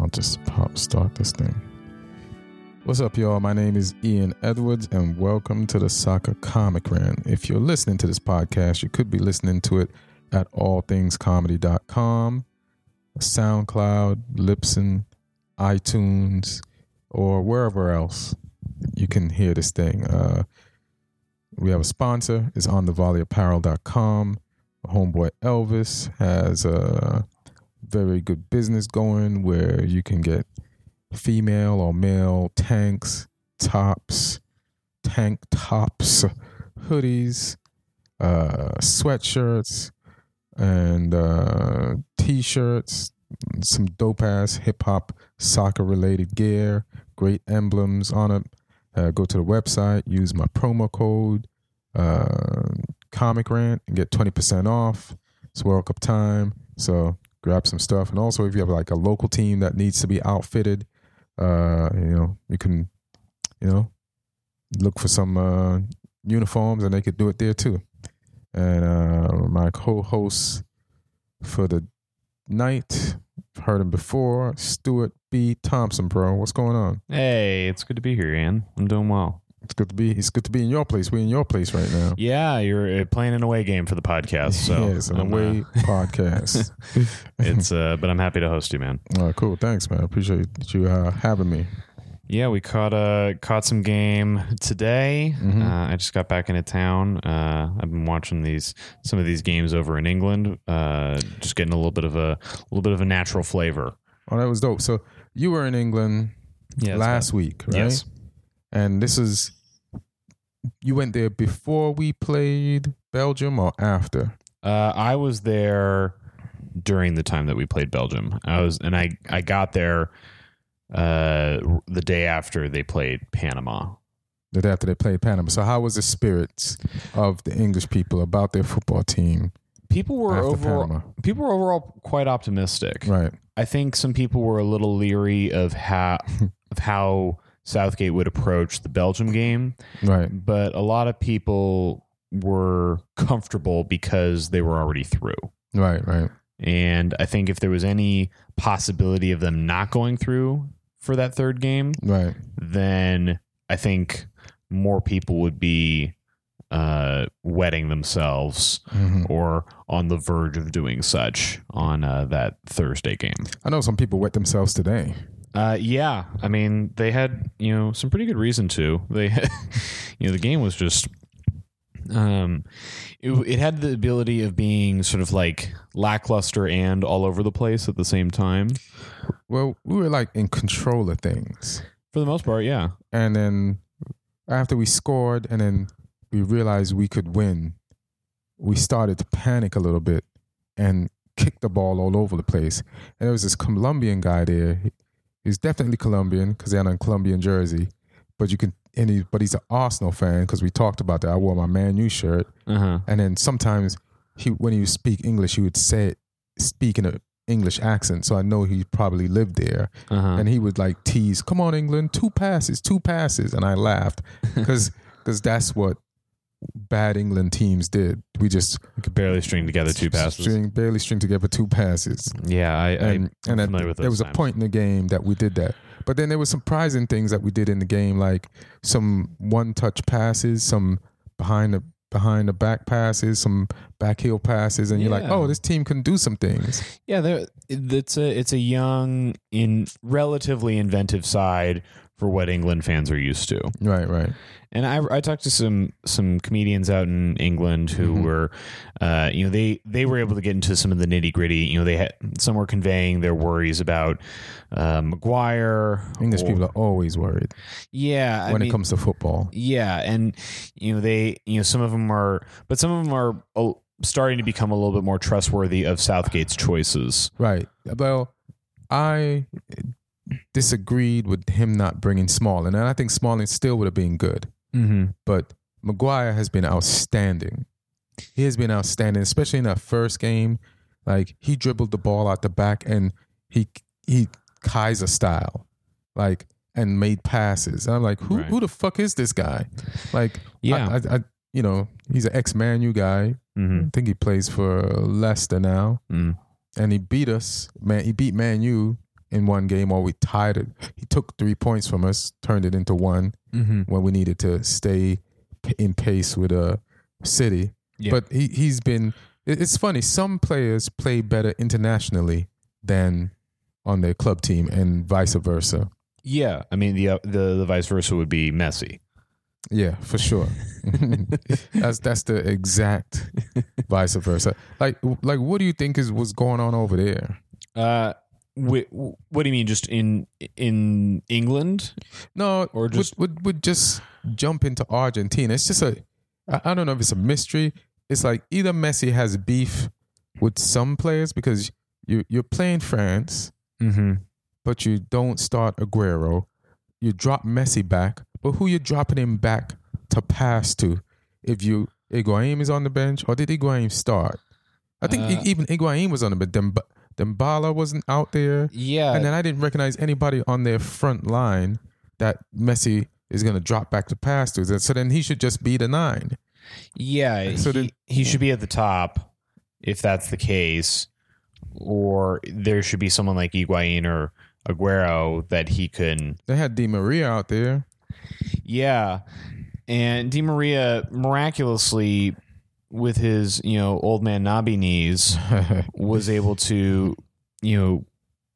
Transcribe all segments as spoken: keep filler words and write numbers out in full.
I'll just pop start this thing. What's up, y'all? My name is Ian Edwards, and welcome to the Soccer Comic Rant. If you're listening to this podcast, you could be listening to it at all things comedy dot com, SoundCloud, Libsyn, iTunes, or wherever else you can hear this thing. Uh, we have a sponsor. It's on the volley apparel dot com. Homeboy Elvis has a very good business going where you can get female or male tanks, tops, tank tops, hoodies, uh, sweatshirts, and uh, t-shirts, some dope-ass hip-hop soccer-related gear, great emblems on it. Uh, go to the website, use my promo code, uh, Comic Rant, and get twenty percent off. It's World Cup time, so grab some stuff. And also, if you have like a local team that needs to be outfitted, uh, you know, you can, you know, look for some uh, uniforms, and they could do it there too. And uh, my co-host for the night, heard him before, Stuart B. Thompson, bro. What's going on? Hey, it's good to be here, Ian. I'm doing well. It's good to be. It's good to be in your place. We're in your place right now. Yeah, you're uh, playing an away game for the podcast. So yeah, it's an I'm, away uh, podcast. it's, uh, but I'm happy to host you, man. All right, cool. Thanks, man. I appreciate you uh, having me. Yeah, we caught uh caught some game today. Mm-hmm. Uh, I just got back into town. Uh, I've been watching these some of these games over in England. Uh, just getting a little bit of a, a little bit of a natural flavor. Oh, that was dope. So you were in England Yeah, last week, right? Yes. And this is, you went there before we played Belgium or after? Uh, I was there during the time that we played Belgium. I was, and I, I got there uh, the day after they played Panama. The day after they played Panama. So how was the spirits of the English people about their football team? People were after overall, Panama? people were overall quite optimistic. Right. I think some people were a little leery of how of how Southgate would approach the Belgium game. Right. But a lot of people were comfortable because they were already through. Right, right. And I think if there was any possibility of them not going through for that third game, Right. then I think more people would be uh, wetting themselves Mm-hmm. or on the verge of doing such on uh, that Thursday game. I know some people wet themselves today. Uh, yeah, I mean, they had, you know, some pretty good reason to. They, had, you know, the game was just, um, it, it had the ability of being sort of like lackluster and all over the place at the same time. Well, we were like in control of things. For the most part, yeah. And then after we scored and then we realized we could win, we started to panic a little bit and kick the ball all over the place. And there was this Colombian guy there. He's definitely Colombian because he had a Colombian jersey, but you can, and he, but he's an Arsenal fan because we talked about that. I wore my Man U shirt, Uh-huh. and then sometimes he, when he would speak English, he would say it, speak in an English accent. So I know he probably lived there, Uh-huh. and he would like tease, "Come on, England, two passes, two passes," and I laughed because because that's what bad England teams did. We just We could barely string together two passes. string, barely string together two passes. Yeah, I, And, I, and I'm familiar at, with there those was times. a point in the game that we did that. But then there were surprising things that we did in the game, like some one-touch passes, some behind the behind the back passes, some back heel passes, and you're like, Yeah. oh, this team can do some things. Yeah, there, it's a it's a young, in relatively inventive side for what England fans are used to. Right, right. And I, I talked to some some comedians out in England who Mhm. were, uh, you know, they they were able to get into some of the nitty gritty. You know, they had some were conveying their worries about uh, Maguire. English or- people are always worried yeah, I when mean, it comes to football. yeah, and you know they, you know, some of them are, but some of them are oh, starting to become a little bit more trustworthy of Southgate's choices. Right. Well, I disagreed with him not bringing Smalling, and I think Smalling still would have been good. Mm-hmm. But Maguire has been outstanding. He has been outstanding, especially in that first game. Like, he dribbled the ball out the back and he he Kaiser style, like, and made passes. And I'm like, who Right. who the fuck is this guy? Like, Yeah. I, I, I you know, he's an ex-Man U guy. Mm-hmm. I think he plays for Leicester now, Mm. and he beat us. Man, he beat Man U in one game, or we tied it. He took three points from us, turned it into one Mm-hmm. when we needed to stay p- in pace with a uh, City. Yeah. But he he's been. it- It's funny. Some players play better internationally than on their club team, and vice versa. Yeah, I mean the uh, the the vice versa would be Messi. Yeah, for sure. that's that's the exact vice versa. Like like, what do you think is what's going on over there? Uh, wh- what do you mean? Just in in England? No, Or just- would, would would just jump into Argentina. It's just a, I, I don't know if it's a mystery. It's like either Messi has beef with some players because you you're playing France, Mm-hmm. but you don't start Aguero. You drop Messi back, but who you dropping him back to pass to? If you Higuain is on the bench, or did Higuain start? I think Uh, even Higuain was on the bench. Demb- Dembala wasn't out there. Yeah, And then I didn't recognize anybody on their front line that Messi is going to drop back to pass to. So then he should just be the nine. yeah. So he, then- he should be at the top if that's the case, or there should be someone like Higuain or Aguero that he can. They had Di Maria out there. Yeah, and Di Maria miraculously, with his you know old man Nabi knees, was able to you know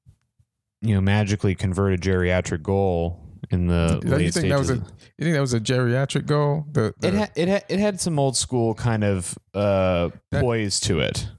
you know magically convert a geriatric goal in the you late think that was a stages. you think that was a geriatric goal? The, the, It had it had it had some old school kind of uh, That- poise to it.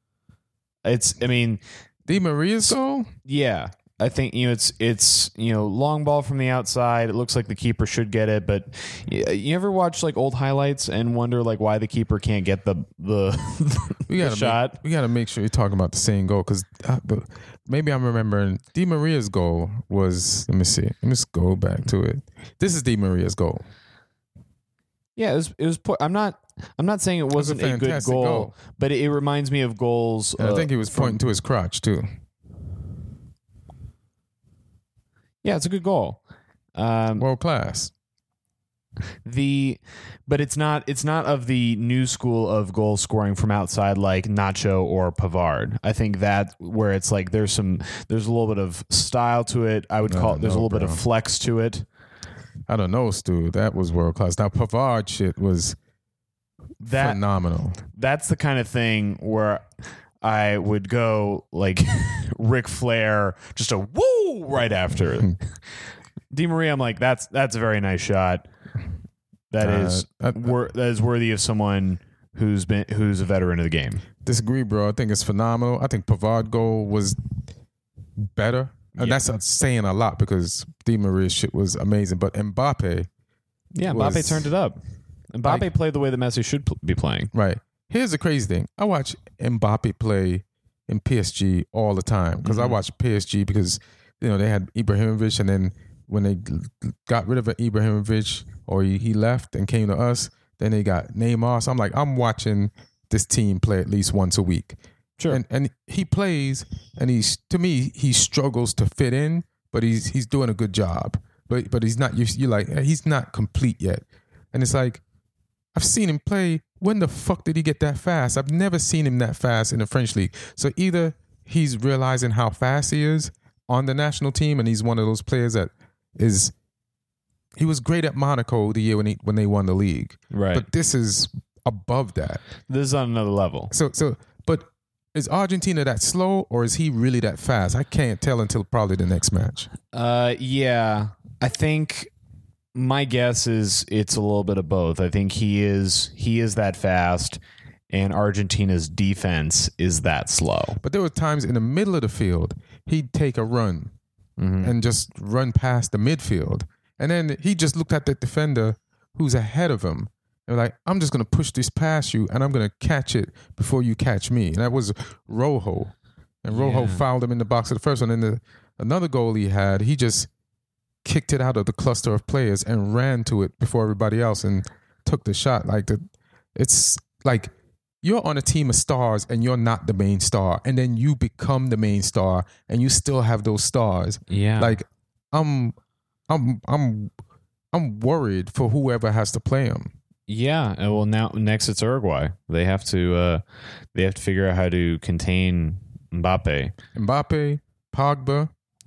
It's I mean Di Maria's goal? yeah. I think you know it's it's you know long ball from the outside. It looks like the keeper should get it, but you, you ever watch like old highlights and wonder like why the keeper can't get the the, We the gotta shot? Make, we got to make sure you're talking about the same goal because maybe I'm remembering Di Maria's goal was. Let me see. Let me just go back to it. This is Di Maria's goal. Yeah, it was. It was. po- I'm not. I'm not saying it was a wasn't a, good fantastic goal, goal. but it, it reminds me of goals. And uh, I think he was from- pointing to his crotch too. Yeah, it's a good goal. Um, World class. the, but it's not. It's not of the new school of goal scoring from outside like Nacho or Pavard. I think that where it's like there's some. There's a little bit of style to it. I would I call don't it. There's a know, little bit bro. of flex to it. I don't know, Stu. That was world class. Now Pavard shit was That phenomenal. that's the kind of thing where I would go like Ric Flair, just a woo right after it. Di Maria, I'm like, that's that's a very nice shot. That Uh, is I- I- wor- that is worthy of someone who's been who's a veteran of the game. Disagree, bro. I think it's phenomenal. I think Pavard goal was better. And Yeah. that's not saying a lot because Di Maria's shit was amazing. But Mbappe, Yeah, was- Mbappe turned it up. Mbappe Like- played the way that Messi should pl- be playing. right. Here's the crazy thing. I watch Mbappe play in P S G all the time because I Mhm. watch P S G because, you know, they had Ibrahimovic, and then when they got rid of Ibrahimovic or he, he left and came to us, then they got Neymar. So I'm like, I'm watching this team play at least once a week. Sure. And and he plays, and he's to me he struggles to fit in, but he's he's doing a good job. But but he's not. You you're like he's not complete yet, and it's like I've seen him play. When the fuck did he get that fast? I've never seen him that fast in the French league. So either he's realizing how fast he is on the national team, and he's one of those players that is. He was great at Monaco the year when he when they won the league, Right. but this is above that. This is on another level. So so but is Argentina that slow or is he really that fast? I can't tell until probably the next match. Uh, yeah, I think my guess is it's a little bit of both. I think he is he is that fast, and Argentina's defense is that slow. But there were times in the middle of the field, he'd take a run Mhm. and just run past the midfield. And then he just looked at the defender who's ahead of him. And like, I'm just going to push this past you and I'm going to catch it before you catch me. And that was Rojo. And Rojo Yeah. fouled him in the box of the first one. And the another goal he had, he just kicked it out of the cluster of players and ran to it before everybody else and took the shot. Like the, it's like you're on a team of stars and you're not the main star, and then you become the main star and you still have those stars. Yeah, Like I'm, I'm, I'm, I'm worried for whoever has to play him. yeah. And well, now next it's Uruguay. They have to uh, they have to figure out how to contain Mbappe. Mbappe, Pogba,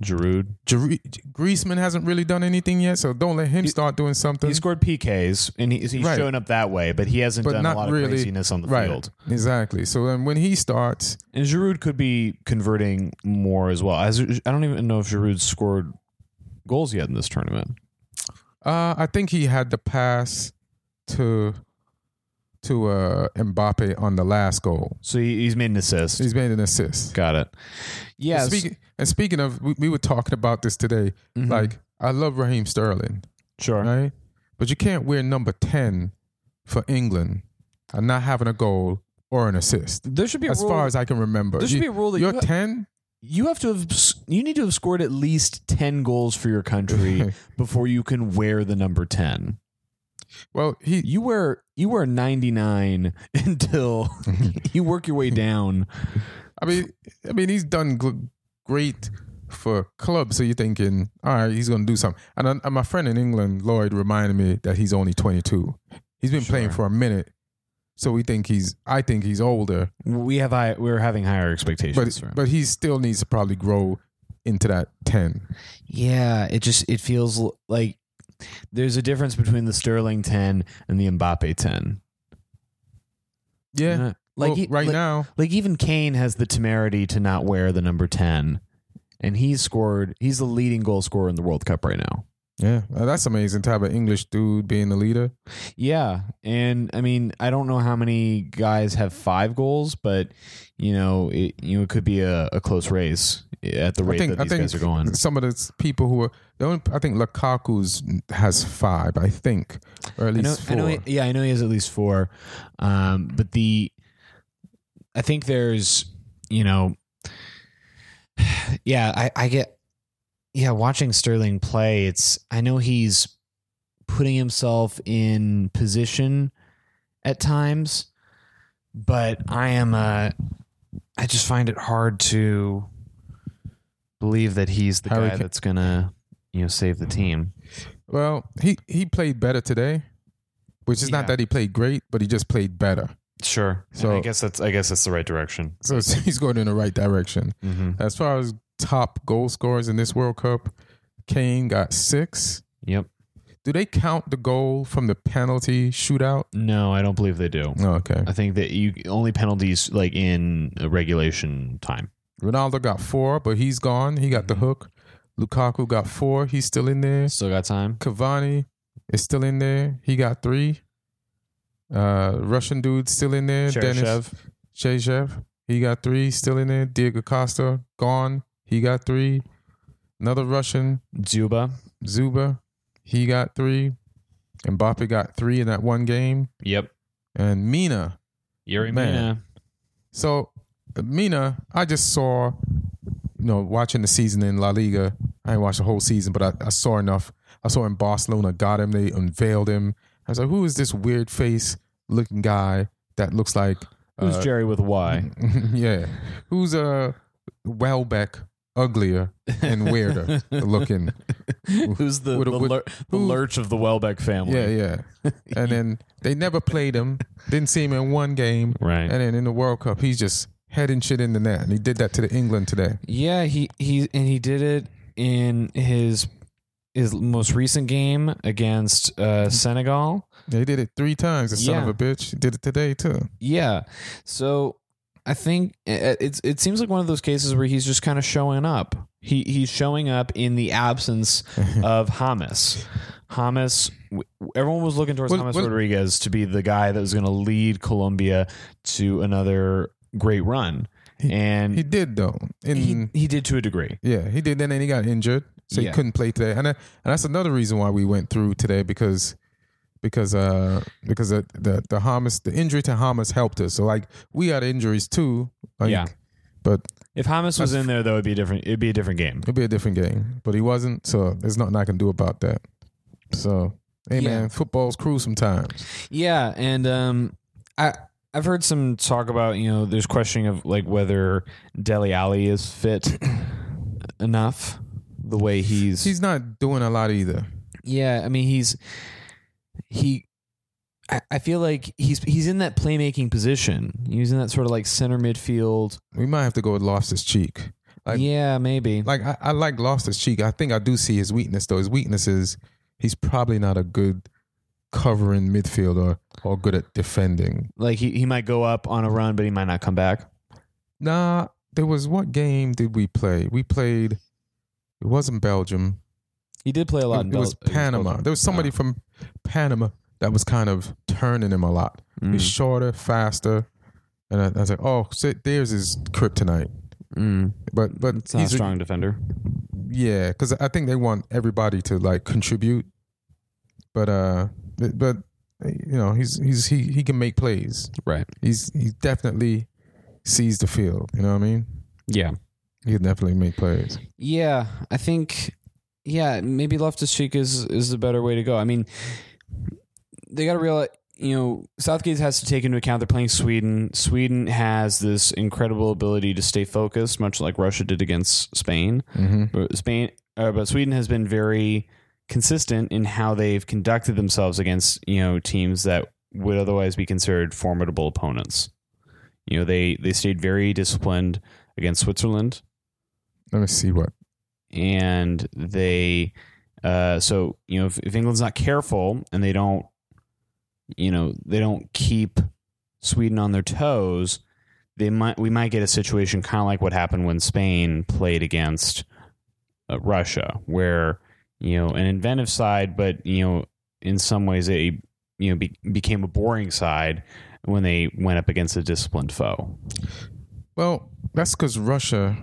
Giroud. Giroud, Griezmann hasn't really done anything yet, so don't let him He- start doing something. He scored P Ks and he's, he's Right. shown up that way, but he hasn't But done not a lot of really- craziness on the right, field. exactly. So then when he starts, And Giroud could be converting more as well. As, I don't even know if Giroud scored goals yet in this tournament. uh, I think he had the pass to to uh, Mbappe on the last goal. So he, he's made an assist. He's made an assist. Got it. Yeah. Speaking, and speaking of, we, we were talking about this today. Mhm. Like, I love Raheem Sterling, sure. right? But you can't wear number ten for England and not having a goal or an assist. There should be a As rule. far as I can remember, there should You- be a rule that you're you, ten. you have to have you need to have scored at least ten goals for your country before you can wear the number ten. Well, he You wear you wear ninety-nine until you work your way down. I mean, I mean, he's done gl- great for clubs. So you're thinking, all right, he's going to do something. And, uh, and my friend in England, Lloyd, reminded me that he's only twenty-two. He's been playing Sure. for a minute, so we think he's. I think he's older, We have high, we're having higher expectations. but for him. but he still needs to probably grow into that ten. Yeah, it just it feels l- like there's a difference between the Sterling ten and the Mbappe ten. Yeah, Uh, like Well, he- right like, now, like even Kane has the temerity to not wear the number ten, and he's scored. He's the leading goal scorer in the World Cup right now. yeah, uh, that's amazing to have an English dude being the leader. Yeah, and I mean, I don't know how many guys have five goals, but you know, it you know it could be a, a close race at the rate I think that I these think guys are going. some of the people who are the only. I think Lukaku's has five. I think, or at I know, least I four. know, he, yeah, I know he has at least four, um, but the I think there's you know, yeah, I, I get. Yeah, watching Sterling play, it's I know he's putting himself in position at times, but I am uh I just find it hard to believe that he's the Harry guy Ca- that's gonna, you know, save the team. Well, he, he played better today, which is Yeah. not that he played great, but he just played better. Sure. So- So I guess that's I guess that's the right direction. So it's- he's going in the right direction. Mm-hmm. As far as top goal scorers in this World Cup, Kane got six. Yep. Do they count the goal from the penalty shootout? No, I don't believe they do. Oh, okay. I think that you only penalties like in a regulation time. Ronaldo got four, but he's gone. He got the hook. Lukaku got four. He's still in there. Still got time. Cavani is still in there. He got three. Uh, Russian dude still in there. Dennis Cheryshev. Shechev, he got three. Still in there. Diego Costa gone. He got three. Another Russian, Zuba. Zuba, he got three. Mbappe got three in that one game. Yep. And Mina. Yuri Man. Mina. So Mina, I just saw, you know, watching the season in La Liga. I didn't watch the whole season, but I, I saw enough. I saw in Barcelona, got him. They unveiled him. I was like, who is this weird face looking guy that looks like Who's uh, Jerry with a Y? yeah. Who's uh Welbeck uglier and weirder looking. Who's the, With a- the, with- lur- the who- lurch of the Welbeck family? Yeah, yeah. And then they never played him. Didn't see him in one game. Right. And then in the World Cup, he's just heading shit in the net. And he did that to the England today. Yeah, he, he and he did it in his his most recent game against uh, Senegal. They did it three times, the son Yeah. of a bitch. He did it today too. Yeah. So I think it, it's it seems like one of those cases where he's just kind of showing up. He he's showing up in the absence of James. James, w- everyone was looking towards Well, James well- Rodriguez to be the guy that was going to lead Colombia to another great run, and He did though. In he, he did to a degree. yeah, he did. And then he got injured, so Yeah. he couldn't play today. And, uh, and that's another reason why we went through today because because uh because the the, the Hamas the injury to Hamas helped us. So like we had injuries too. Like, Yeah. but If James was That's- in there, though, it'd be different. It'd be a different game. it'd be a different game. But he wasn't, so there's nothing I can do about that. So hey Yeah. man, football's cruel sometimes. Yeah, and um, I I've heard some talk about, you know, there's questioning of like whether Dele Alli is fit enough. The way he's, He's not doing a lot either. yeah, I mean he's he. I, I feel like he's he's in that playmaking position. He's in that sort of like center midfield. We might have to go with Loftus Cheek. Like, yeah, maybe. Like I, I like Loftus-Cheek. I think I do see his weakness though. His weakness is he's probably not a good covering midfielder or good at defending. Like he, he might go up on a run, but he might not come back. Nah, there was what game did we play? We played. It wasn't Belgium. He did play a lot. It, in it was Bel- Panama. There was somebody oh. from Panama that was kind of turning him a lot. Mm. He's shorter, faster, and I, I was like, oh, so there's his kryptonite. Mm. But but It's not he's a strong defender. Yeah, because I think they want everybody to like contribute. But uh, but, but you know, he's he's he he can make plays. Right. He's he definitely sees the field. You know what I mean? Yeah. He can definitely make plays. Yeah, I think. Yeah, maybe Loftus-Cheek is is the better way to go. I mean, they got to realize. You know, Southgate has to take into account they're playing Sweden. Sweden has this incredible ability to stay focused, much like Russia did against Spain. Mm-hmm. But Spain, uh, but Sweden has been very consistent in how they've conducted themselves against you know teams that would otherwise be considered formidable opponents. You know, they they stayed very disciplined against Switzerland. Let me see what. And they, uh, so you know, if, if England's not careful and they don't. You know, they don't keep Sweden on their toes. They might we might get a situation kind of like what happened when Spain played against uh, Russia, where you know an inventive side, but you know in some ways a you know be, became a boring side when they went up against a disciplined foe. Well, that's because Russia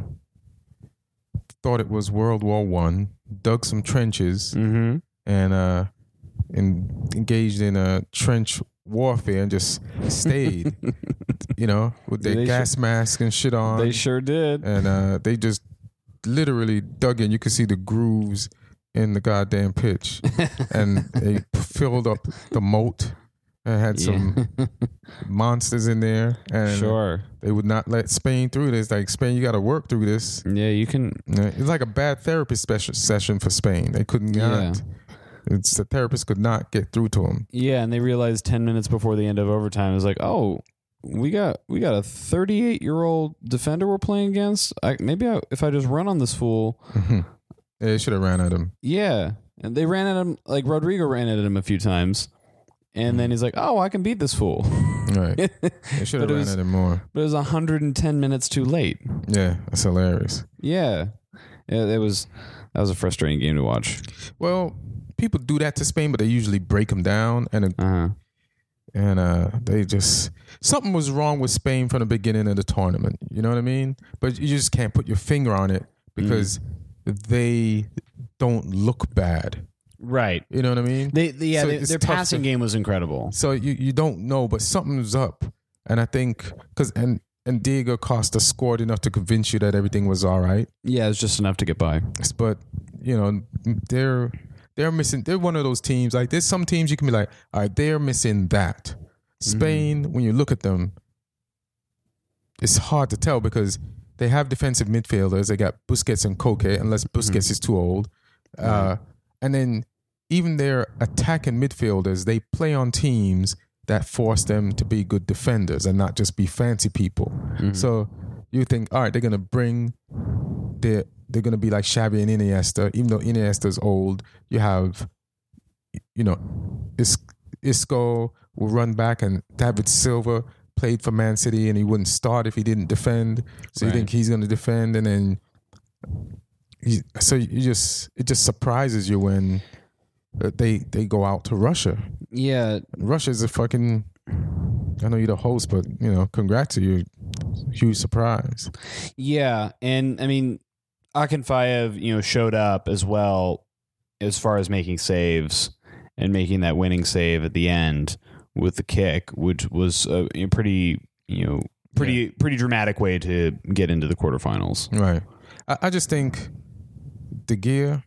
thought it was World War One, dug some trenches, Mm-hmm. and uh. and engaged in a trench warfare and just stayed, you know, with their They gas sure- mask and shit on. They sure did. And uh, they just literally dug in. You could see the grooves in the goddamn pitch. And they filled up the moat and had some Yeah. monsters in there. And Sure. they would not let Spain through this. Like, Spain, you got to work through this. Yeah, you can. It's like a bad therapy special session for Spain. They couldn't Yeah. not. It's the therapist could not get through to him. Yeah, and they realized ten minutes before the end of overtime, it was like, oh, we got we got a thirty-eight year old defender we're playing against. I, maybe I, if I just run on this fool, Yeah, they should have ran at him. yeah. And they ran at him like Rodrigo ran at him a few times, and then he's like, oh, I can beat this fool. Right. They should have But it ran was- at him more. But it was one hundred ten minutes too late. Yeah, that's hilarious. Yeah, yeah. It was that was a frustrating game to watch. Well, people do that to Spain, but they usually break them down, and Uh-huh. and uh, they just something was wrong with Spain from the beginning of the tournament. You know what I mean? But you just can't put your finger on it because mm. they don't look bad. Right. You know what I mean? They, they yeah, So they, it's their tough passing to- game was incredible. So you, you don't know, but something's up, and I think because and and Diego Costa scored enough to convince you that everything was all right. Yeah, it was just enough to get by. But you know they're. They're missing. They're one of those teams. Like there's some teams you can be like, all right, they're missing that. Spain, mm-hmm. when you look at them, it's hard to tell because they have defensive midfielders. They got Busquets and Koke, unless Busquets mm-hmm. is too old. Uh, mm-hmm. And then even their attacking midfielders, they play on teams that force them to be good defenders and not just be fancy people. Mm-hmm. So you think, all right, they're gonna bring their. They're going to be like Xavi and Iniesta, even though Iniesta's old. You have, you know, Is- Isco will run back, and David Silva played for Man City, and he wouldn't start if he didn't defend. So right. you think he's going to defend, and then he, so you just it just surprises you when they they go out to Russia. Yeah, Russia's a fucking. I know you're the host, but you know, congrats to you. Huge surprise. Yeah, and I mean. Akinfeev, you know, showed up as well as far as making saves and making that winning save at the end with the kick, which was a pretty, you know, pretty yeah. pretty dramatic way to get into the quarterfinals. Right. I, I just think De Gea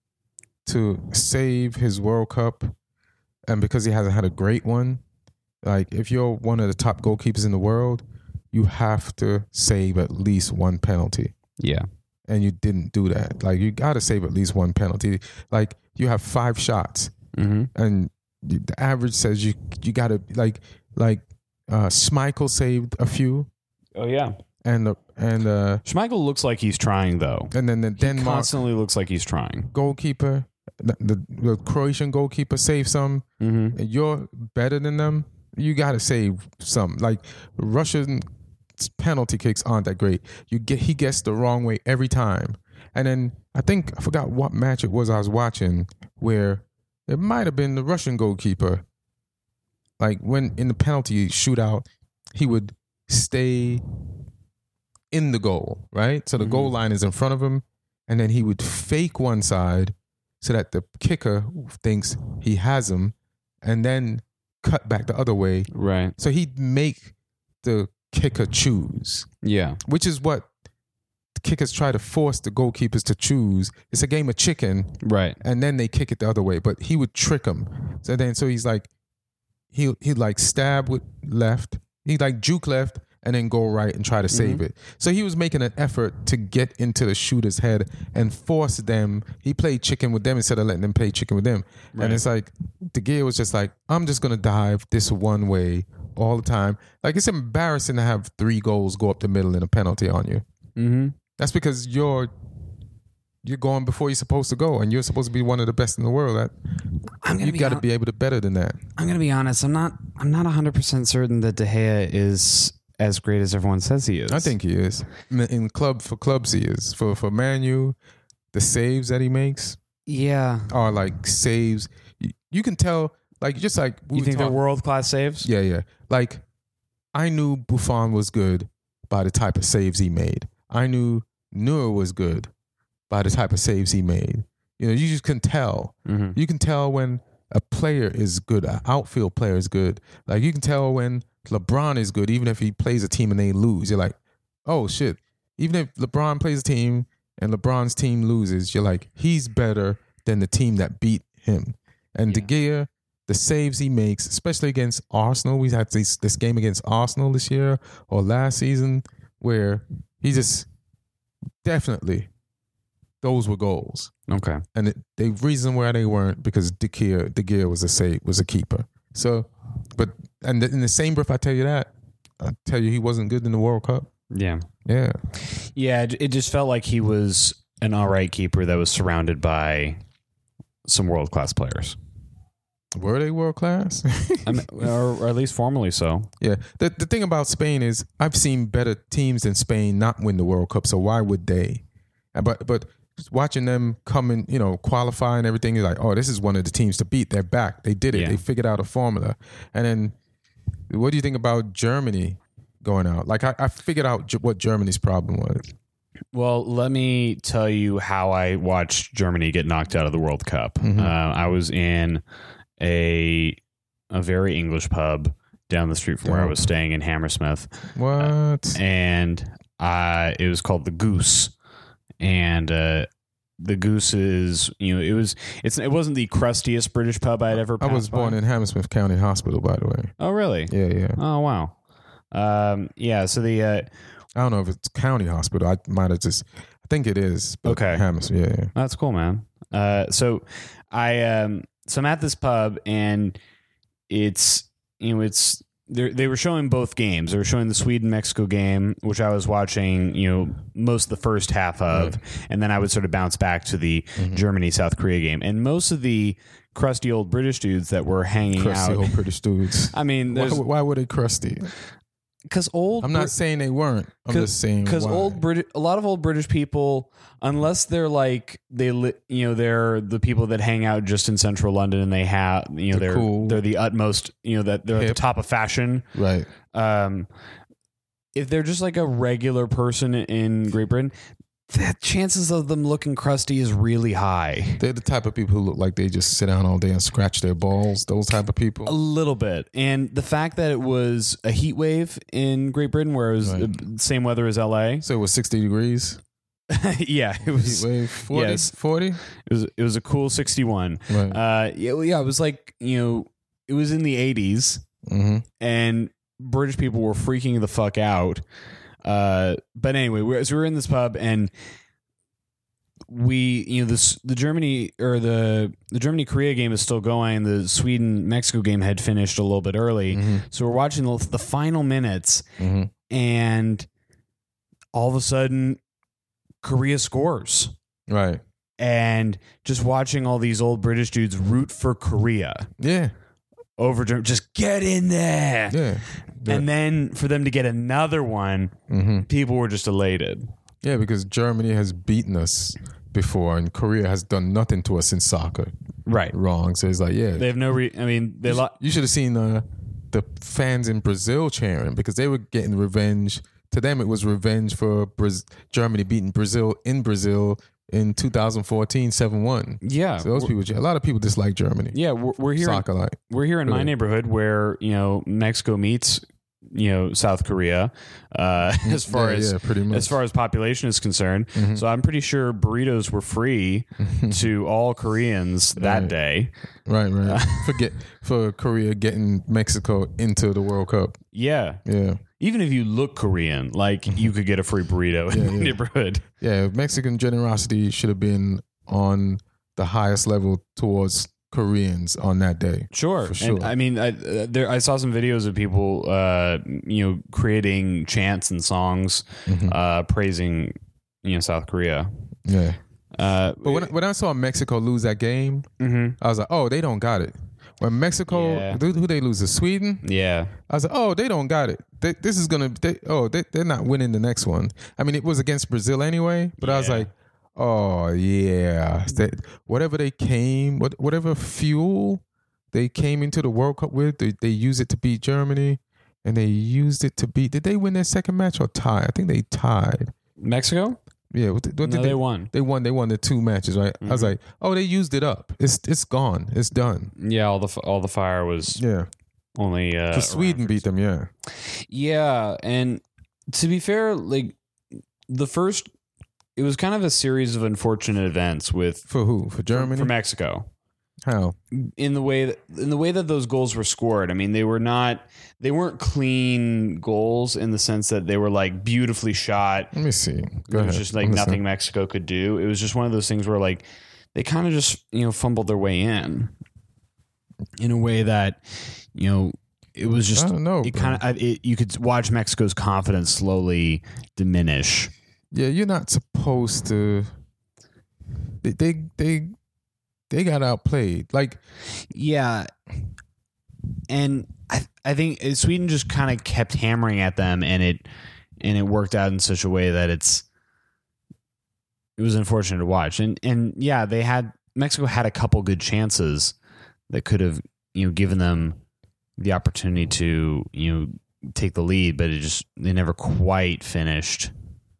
to save his World Cup, and because he hasn't had a great one, like if you're one of the top goalkeepers in the world, you have to save at least one penalty. Yeah. And you didn't do that. Like you got to save at least one penalty. Like you have five shots, mm-hmm. and the average says you you got to like like uh, Schmeichel saved a few. Oh yeah, and the and uh Schmeichel looks like he's trying though. and then the He Denmark constantly looks like he's trying. goalkeeper, the, the, the Croatian goalkeeper saved some. Mm-hmm. And you're better than them. You got to save some. Like Russian penalty kicks aren't that great. You get he gets the wrong way every time. And then I think I forgot what match it was I was watching where it might have been the Russian goalkeeper. Like when in the penalty shootout, he would stay in the goal, right? So the Mm-hmm. goal line is in front of him, and then he would fake one side so that the kicker thinks he has him, and then cut back the other way. Right. So he'd make the kicker choose, Yeah. which is what the kickers try to force the goalkeepers to choose. It's a game of chicken, Right. and then they kick it the other way. But he would trick them. So then, so he's like, he he'd like stab with left, he'd like juke left, and then go right and try to save Mm-hmm. it. So he was making an effort to get into the shooter's head and force them. He played chicken with them instead of letting them play chicken with them. Right. And it's like, De Gea was just like, I'm just going to dive this one way all the time. Like, it's embarrassing to have three goals go up the middle and a penalty on you. Mm-hmm. That's because you're you're going before you're supposed to go, and you're supposed to be one of the best in the world. That I'm gonna you be got to hon- be able to better than that. I'm gonna be honest. I'm not. I'm not one hundred percent certain that De Gea is as great as everyone says he is. I think he is. In in club for clubs, he is. For for Man U, the saves that he makes Yeah. are like saves. You, you can tell, like just like we You were think they're talk- world class saves? Yeah, yeah. Like I knew Buffon was good by the type of saves he made. I knew Neuer was good by the type of saves he made. You know, you just can tell. Mm-hmm. You can tell when a player is good, an outfield player is good. Like you can tell when LeBron is good, even if he plays a team and they lose. You're like, oh shit. Even if LeBron plays a team and LeBron's team loses, you're like, he's better than the team that beat him. And Yeah. De Gea, the saves he makes, especially against Arsenal, we had this, this game against Arsenal this year or last season where he just definitely, those were goals. Okay. And it, the reason why they weren't because De Gea, De Gea was a save, was a keeper. So, but and in the same breath, I tell you that, I tell you he wasn't good in the World Cup. Yeah. Yeah, Yeah. It it just felt like he was an all right keeper that was surrounded by some world class players. were they world class? I mean, or, or at least formally so. Yeah. The the thing about Spain is I've seen better teams than Spain not win the World Cup. So why would they? Uh, But but just watching them come and, you know, qualify and everything, you're like, oh, this is one of the teams to beat. They're back. They did it. Yeah. They figured out a formula. And then what do you think about Germany going out? Like I, I figured out Ge- what Germany's problem was. Well, let me tell you how I watched Germany get knocked out of the World Cup. Mhm. Uh, I was in a a very English pub down the street from where I Dope. was staying in Hammersmith, What? and uh, it was called the Goose. And uh, the Goose is, you know, it was it's it wasn't the crustiest British pub I'd ever. I was passed born by. in Hammersmith County Hospital, by the way. Oh, really? Yeah, yeah. Oh, wow. Um, yeah. So the uh, I don't know if it's county hospital. I might have just, I think it is. But Okay. Hammersmith, yeah, yeah. That's cool, man. Uh, so I um, so I'm at this pub, and it's you know it's they they were showing both games. They were showing the Sweden Mexico game, which I was watching, you know, most of the first half of, and then I would sort of bounce back to the Mm-hmm. Germany South Korea game. And most of the crusty old British dudes that were hanging Crusty out. old British dudes. I mean, Why, there's why were they crusty? because old. I'm not Brit- saying they weren't. I'm Cause, just saying because why. old British, a lot of old British people, unless they're like they, li- you know, they're the people that hang out just in central London and they have, you know, They're they're cool. they're the utmost, you know, that they're at Hip. the top of fashion. Right. Um, if they're just like a regular person in Great Britain, the chances of them looking crusty is really high. They're the type of people who look like they just sit down all day and scratch their balls. Those type of people. A little bit. And the fact that it was a heat wave in Great Britain where it was Right. the same weather as L A. So it was sixty degrees. Yeah, it Heat was wave. forty? yes. forty? it was it was a cool sixty-one. Right. Uh yeah, well, yeah, it was like, you know, it was in the eighties mm-hmm. and British people were freaking the fuck out. Uh, but anyway, we're, so we're in this pub and we, you know, this the Germany or the the Germany Korea game is still going. The Sweden Mexico game had finished a little bit early, Mm-hmm. so we're watching the, the final minutes, Mm-hmm. and all of a sudden Korea scores. Right. And just watching all these old British dudes root for Korea Yeah. over Germany, just get in there. Yeah. Yeah. And then for them to get another one, Mm-hmm. people were just elated. Yeah, because Germany has beaten us before, and Korea has done nothing to us in soccer. Right. Wrong. So it's like, yeah, They have no re- I mean, they you, lo- you should have seen uh, the fans in Brazil cheering because they were getting revenge. To them, it was revenge for Braz- Germany beating Brazil in Brazil in two thousand fourteen, seven one. Yeah. So those people, a lot of people dislike Germany. Yeah, we're, we're here. Soccer like. We're here in my Really? neighborhood where, you know, Mexico meets, you know, South Korea, uh, as far Yeah, as yeah, pretty much. as far as population is concerned. Mhm. So I'm pretty sure burritos were free to all Koreans that Right. day. Right, right. Forget for Korea getting Mexico into the World Cup. Yeah. Yeah. Even if you look Korean, like you could get a free burrito in Yeah, my yeah. neighborhood. Yeah, Mexican generosity should have been on the highest level towards Koreans on that day. Sure. For sure. And I mean, I, uh, there, I saw some videos of people, uh, you know, creating chants and songs, Mhm. uh, praising, you know, South Korea. Yeah. Uh, But when, when I saw Mexico lose that game, mhm. I was like, oh, they don't got it. When Mexico, Yeah. who, who they lose to Sweden? Yeah. I was like, oh, they don't got it. They, this is going to, they, oh, they, they're not winning the next one. I mean, it was against Brazil anyway, but I was Yeah. like, oh, yeah. They, whatever they came, what, whatever fuel they came into the World Cup with, they, they used it to beat Germany, and they used it to beat, did they win their second match or tie? I think they tied. Mexico? Yeah. What, did- what No, did they they, won. they won. They won the two matches, right? I was Mhm. like, oh, they used it up. It's it's gone. It's done. Yeah, all the f- all the fire was Yeah. only uh, Because Sweden around for- beat them, yeah. Yeah, and to be fair, like the first, it was kind of a series of unfortunate events with For who? For Germany? for Mexico. How? In the way that, in the way that those goals were scored, I mean, they were not they weren't clean goals in the sense that they were like beautifully shot. Let me see. Go it ahead. was just like I'm nothing listening. Mexico could do. It was just one of those things where like they kind of just you know fumbled their way in, in a way that you know it was just I don't know. it bro. kind of it, you could watch Mexico's confidence slowly diminish. Yeah, you're not supposed to. They they they, they got outplayed. Like, Yeah, and I I think Sweden just kind of kept hammering at them, and it and it worked out in such a way that it's it was unfortunate to watch. And and yeah, they had Mexico had a couple good chances that could have you know given them the opportunity to you know take the lead, but it just they never quite finished.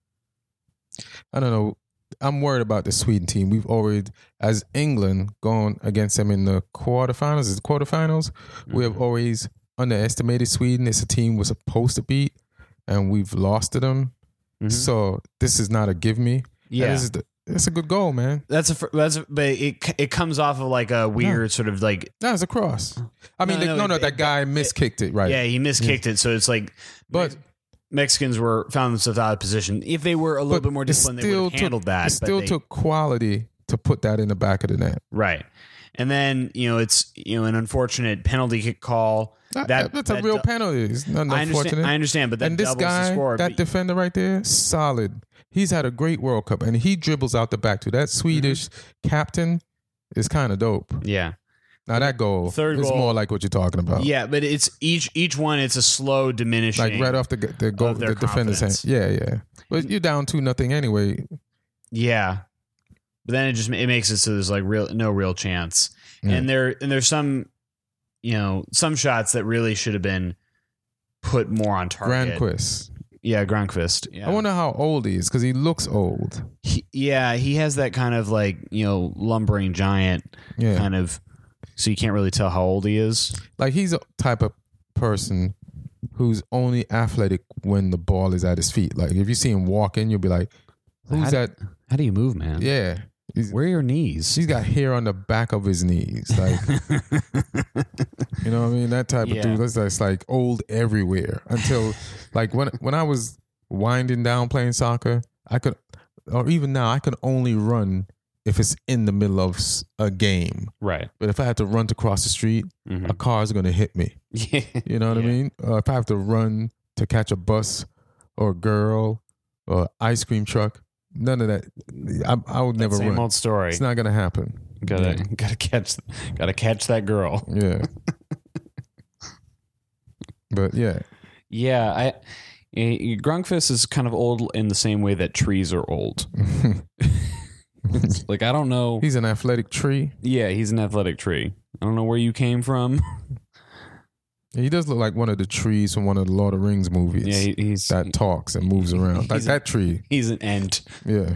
I don't know. I'm worried about the Sweden team. We've already, as England, gone against them in the quarterfinals. Is it quarterfinals? We have always underestimated Sweden. It's a team we're supposed to beat, and we've lost to them. Mhm. So this is not a give me. Yeah. And this is the, it's a good goal, man. That's a fir- that's a, but it it comes off of like a weird sort of like That was a cross. I mean, No, no, no, no, no it- that it- guy miskicked it, right? yeah he miskicked it, so it's like But Mexicans were found themselves out of position. If they were a little but bit more it disciplined, they would still have handled took, that. It but still they- took quality to put that in the back of the net. right. And then you know it's you know an unfortunate penalty kick call. That, That- that's a that real du- penalty. It's not I unfortunate. understand. I understand, but that and this doubles the guy, score. that but- defender right there, solid. He's had a great World Cup, and he dribbles out the back too. That Swedish Mm-hmm. captain is kind of dope. yeah, Now that goal Third is goal- more like what you're talking about. yeah, but it's each each one. It's a slow diminishing. Like right off the the goal, of their the defender's hand. confidence. Yeah, yeah. But you're down two nothing anyway. Yeah, but then it just it makes it so there's like real no real chance. Yeah. And there and there's some you know some shots that really should have been put more on target. Grandquist. Yeah, Granqvist. Yeah. I wonder how old he is because he looks old. He, yeah, he has that kind of like you know lumbering giant Yeah, kind of. So you can't really tell how old he is. like he's a type of person who's only athletic when the ball is at his feet. Like if you see him walking, you'll be like, "Who's How- that?" How do you move, man? Yeah, he's, Where are your knees? he's got hair on the back of his knees. Like you know what I mean? That type Yeah. of dude. That's, that's like old everywhere. Until like when when I was winding down playing soccer, I could, or even now, I could only run if it's in the middle of s- a game. Right. But if I had to run to cross the street, Mhm. a car's going to hit me. Yeah. You know what I Yeah. mean? Uh, if I have to run to catch a bus or a girl or ice cream truck. None of that. I, I would never Same run. old story. It's not gonna happen. Gotta Yeah. gotta catch gotta catch that girl. Yeah. But yeah, Yeah, I eh, Grunkfist is kind of old in the same way that trees are old. Like I don't know. he's an athletic tree. Yeah, he's an athletic tree. I don't know where you came from. He does look like one of the trees from one of the Lord of the Rings movies. Yeah, he, he's that talks and moves around. Like he's a- that tree. he's an ant. Yeah.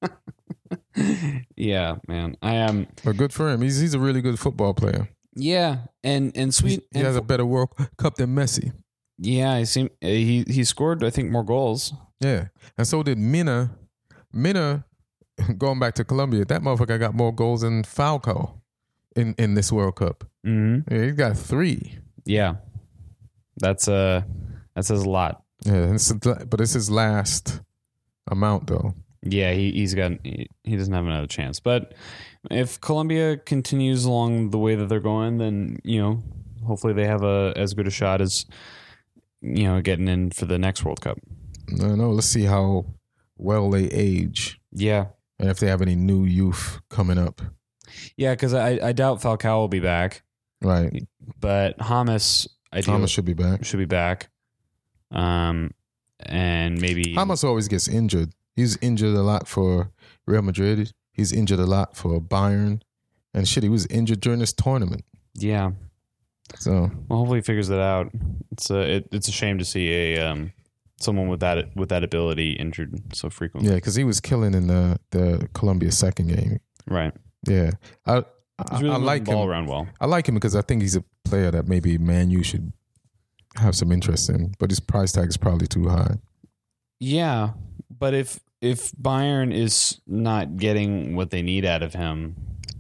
Yeah, man. I am. Um, But good for him. He's he's a really good football player. yeah, and and sweet. He and has a fo- better World Cup than Messi. yeah, I seem uh, he he scored I think more goals. Yeah. And so did Mina. Mina, going back to Colombia, that motherfucker got more goals than Falco in, in this World Cup. Mm-hmm. Yeah, he's got three. Yeah, that's uh that says a lot. Yeah, it's, but it's his last amount though. Yeah, he he's got he, he doesn't have another chance. But if Colombia continues along the way that they're going, then you know hopefully they have a as good a shot as you know getting in for the next World Cup. No, no. Let's see how well they age Yeah, and if they have any new youth coming up. yeah, because I I doubt Falcao will be back, Right. but Hamas I do Thomas should be back. should be back. Um, and maybe Hamas always gets injured. He's injured a lot for Real Madrid. He's injured a lot for Bayern. And shit, he was injured during this tournament. yeah. So, Well, hopefully he figures that out. It's a it, it's a shame to see a um someone with that with that ability injured so frequently. yeah, because he was killing in the, the Colombia second game. Right. Yeah. I, I, He's really I moving like the ball him. around well. I like him because I think he's a player that maybe Man U should have some interest in. But his price tag is probably too high. Yeah, but if if Bayern is not getting what they need out of him,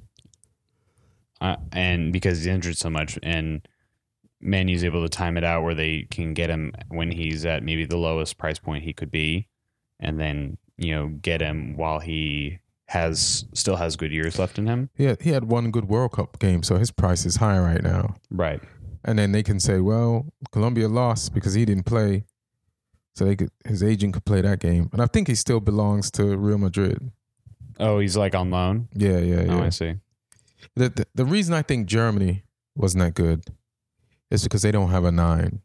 uh, and because he's injured so much, and Man U's able to time it out where they can get him when he's at maybe the lowest price point he could be, and then you know get him while he has still has good years left in him. He had, he had one good World Cup game, so his price is high right now. Right. And then they can say, well, Colombia lost because he didn't play. So they could, his agent could play that game. And I think he still belongs to Real Madrid. Oh, he's like on loan. Yeah, yeah, yeah. Oh, I see. The, the, the reason I think Germany wasn't that good is because they don't have a nine.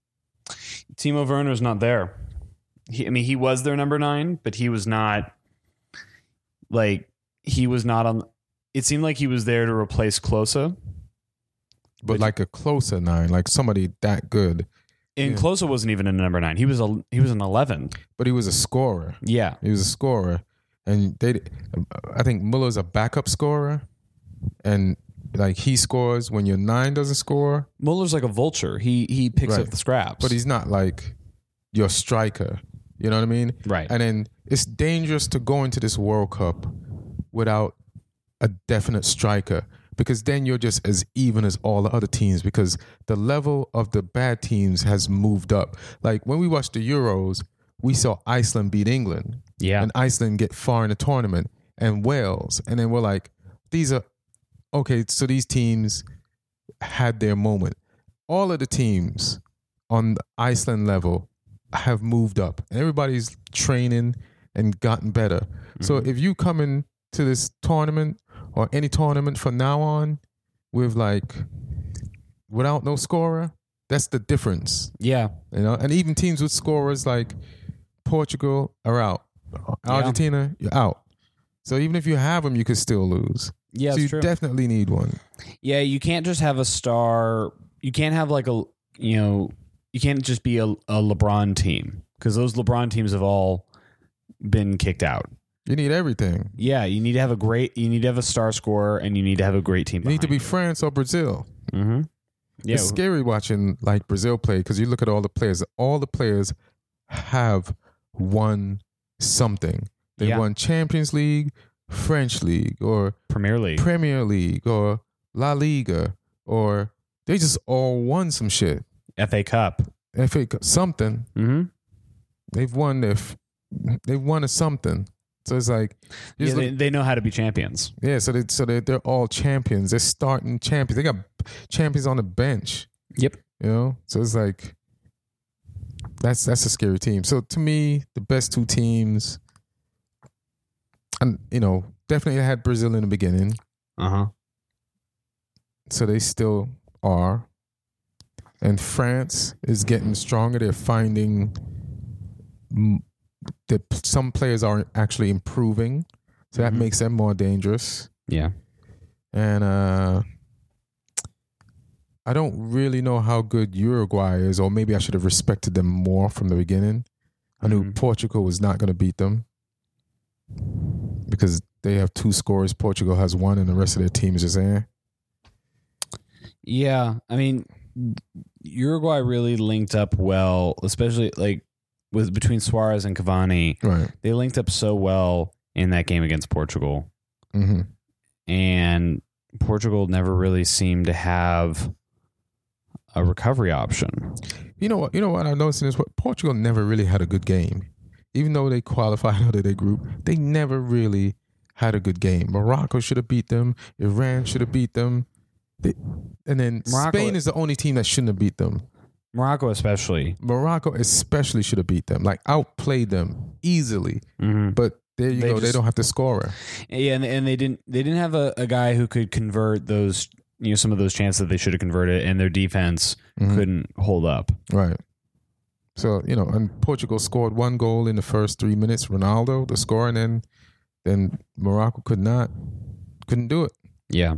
Timo Werner's not there. He, I mean, he was their number nine, but he was not like he was not on. It seemed like he was there to replace Klose. But But- like a closer nine, like somebody that good. And Yeah. Klose wasn't even a number nine. He was a he was an eleven. But he was a scorer. Yeah, He was a scorer. And they, I think Muller's a backup scorer. And like he scores when your nine doesn't score. Muller's like a vulture. He he picks Right. up the scraps. But he's not like your striker. You know what I mean? right. And then it's dangerous to go into this World Cup without a definite striker because then you're just as even as all the other teams because the level of the bad teams has moved up. Like when we watched the Euros, we saw Iceland beat England yeah, and Iceland get far in the tournament and Wales. And then we're like, these are, okay, so these teams had their moment. All of the teams on the Iceland level have moved up and everybody's training and gotten better. Mm-hmm. So if you come in to this tournament or any tournament from now on with like without no scorer, that's the difference. yeah, You know, and even teams with scorers like Portugal are out. Argentina, you're out. So even if you have them, you could still lose. yeah. so It's you true. definitely need one. Yeah, you can't just have a star. You can't have like a you know. You can't just be a, a LeBron team because those LeBron teams have all been kicked out. You need everything. Yeah, you need to have a great. You need to have a star scorer, and you need to have a great team. You need to be France or Brazil. Mm-hmm. Yeah, It's scary watching like Brazil play because you look at all the players. All the players have won something. They Yeah. won Champions League, French League, or Premier League. Premier League, or La Liga, or they just all won some shit. F A Cup. F A Cup, something. Mm-hmm. They've won their, f- they've won a something. So it's like, you Yeah, just they, look- they know how to be champions. yeah. So they, so they, they're all champions. They're starting champions. They got champions on the bench. Yep. You know, so it's like That's that's a scary team. So to me, the best two teams, and you know, definitely had Brazil in the beginning. Uh huh. So they still are. And France is getting stronger. They're finding that some players are actually improving. So that mm-hmm. makes them more dangerous. Yeah. And uh, I don't really know how good Uruguay is, or maybe I should have respected them more from the beginning. I knew mm-hmm. Portugal was not going to beat them because they have two scores. Portugal has one, and the rest of their team is just eh. Yeah. I mean, Uruguay really linked up well, especially like with between Suarez and Cavani. Right. They linked up so well in that game against Portugal. Mm-hmm. And Portugal never really seemed to have a recovery option. You know what? You know what I noticed is what Portugal never really had a good game. Even though they qualified out of their group, they never really had a good game. Morocco should have beat them. Iran should have beat them. They, and then Morocco, Spain is the only team that shouldn't have beat them. Morocco especially. Morocco especially should have beat them. Like outplayed them easily. Mm-hmm. But there you they go. Just, they don't have the scorer. Yeah, and, and they didn't. They didn't have a, a guy who could convert those. You know, some of those chances that they should have converted, and their defense mm-hmm. couldn't hold up. Right. So you know, and Portugal scored one goal in the first three minutes. Ronaldo, the score, and then then Morocco could not, couldn't do it. Yeah.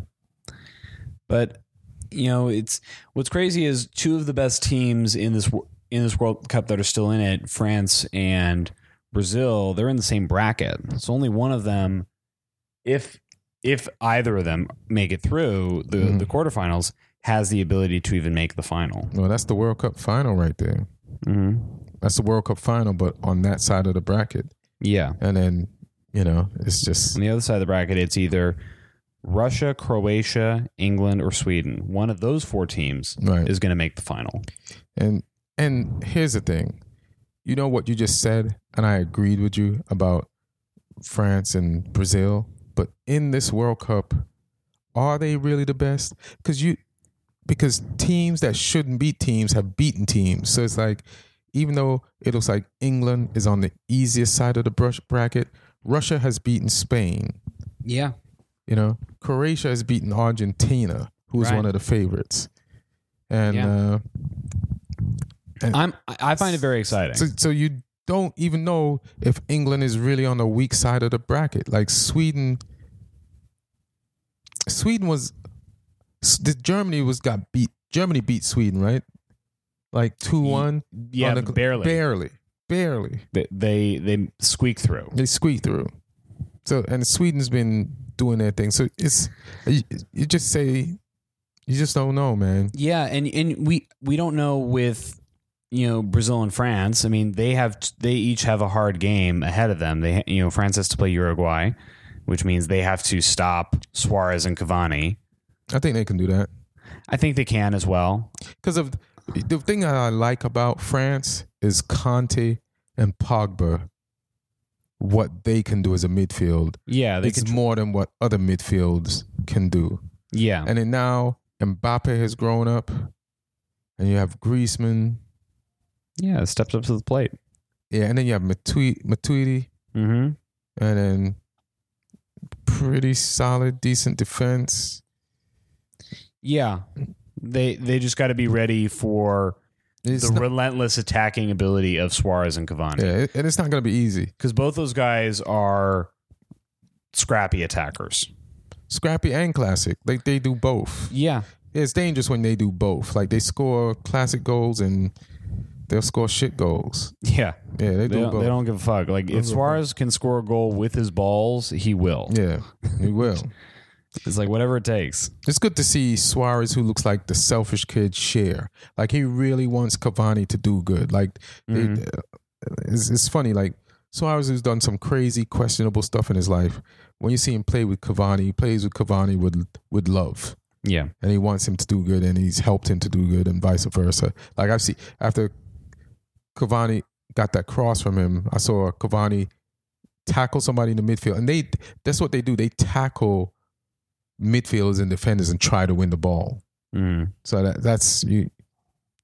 But you know, it's what's crazy is two of the best teams in this in this World Cup that are still in it, France and Brazil, they're in the same bracket. So only one of them, if if either of them make it through the, mm-hmm. the quarterfinals, has the ability to even make the final. Well, that's the World Cup final right there. Mm-hmm. That's the World Cup final, but on that side of the bracket. Yeah. And then, you know, it's just... On the other side of the bracket, it's either Russia, Croatia, England, or Sweden. One of those four teams right. is going to make the final. And And here's the thing. You know what you just said, and I agreed with you about France and Brazil, but in this World Cup, are they really the best? Because you, because teams that shouldn't beat teams have beaten teams. So it's like, even though it looks like England is on the easiest side of the brush bracket, Russia has beaten Spain. Yeah. You know, Croatia has beaten Argentina, who is right. one of the favorites. And, yeah. uh, and I'm, I find it very exciting. So, so you don't even know if England is really on the weak side of the bracket. Like Sweden, Sweden was, the Germany was got beat. Germany beat Sweden, right? Like two one. Yeah, the, barely, barely, barely. They, they they squeak through. They squeak through. So and Sweden's been doing their thing. So it's you, you just say you just don't know, man. Yeah, and and we we don't know with. You know, Brazil and France, I mean, they have they each have a hard game ahead of them. They, you know, France has to play Uruguay, which means they have to stop Suarez and Cavani. I think they can do that. I think they can as well. Because of the thing that I like about France is Conte and Pogba, what they can do as a midfield. Yeah, they it's can tr- more than what other midfields can do. Yeah, and then now Mbappe has grown up, and you have Griezmann. Yeah, steps up to the plate. Yeah, and then you have Matuidi, Matuidi mm-hmm. and then pretty solid, decent defense. Yeah, they they just got to be ready for it's the not, relentless attacking ability of Suarez and Cavani. Yeah, and it's not going to be easy because both those guys are scrappy attackers, scrappy and classic. Like they do both. Yeah, it's dangerous when they do both. Like they score classic goals and. They'll score shit goals. Yeah. Yeah, they do they don't, both. They don't give a fuck. Like, if Suarez can score a goal with his balls, he will. Yeah, he will. It's like whatever it takes. It's good to see Suarez, who looks like the selfish kid, share. Like, he really wants Cavani to do good. Like, mm-hmm. they, it's, it's funny. Like, Suarez has done some crazy, questionable stuff in his life. When you see him play with Cavani, he plays with Cavani with, with love. Yeah. And he wants him to do good, and he's helped him to do good, and vice versa. Like, I've seen, after Cavani got that cross from him, I saw Cavani tackle somebody in the midfield. And they that's what they do. They tackle midfielders and defenders and try to win the ball. Mm. So that that's you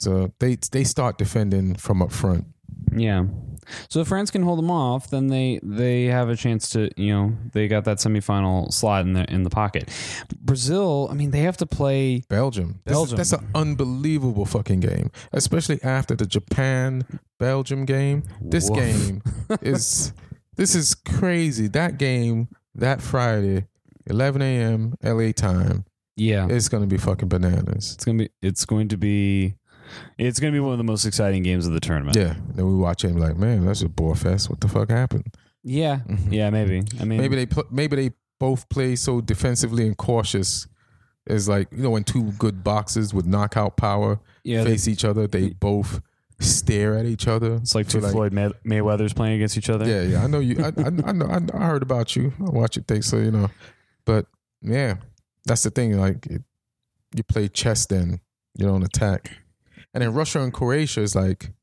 So they they start defending from up front. Yeah. So if France can hold them off, then they they have a chance to, you know, they got that semifinal slot in the in the pocket. Brazil, I mean, they have to play Belgium. This is- Belgium. that's an unbelievable fucking game, especially after the Japan Belgium game. This Woof. game is this is crazy. That game that Friday, eleven a.m. L A time. Yeah. It's gonna be fucking bananas. It's going to be it's going to be it's going to be one of the most exciting games of the tournament. Yeah. Then we watch it and be like, man, that's a bore fest. What the fuck happened? Yeah. Yeah, maybe. I mean, Maybe they pl- maybe they both play so defensively and cautious. It's like, you know, when two good boxers with knockout power yeah, face each other, they both stare at each other. it's like So, two Floyd May- Mayweathers playing against each other. Yeah, yeah. I know you. I, I, I know. I, I heard about you. I watch your thing, so you know. But yeah, that's the thing. Like, it, you play chess, then you don't attack. And then Russia and Croatia is like,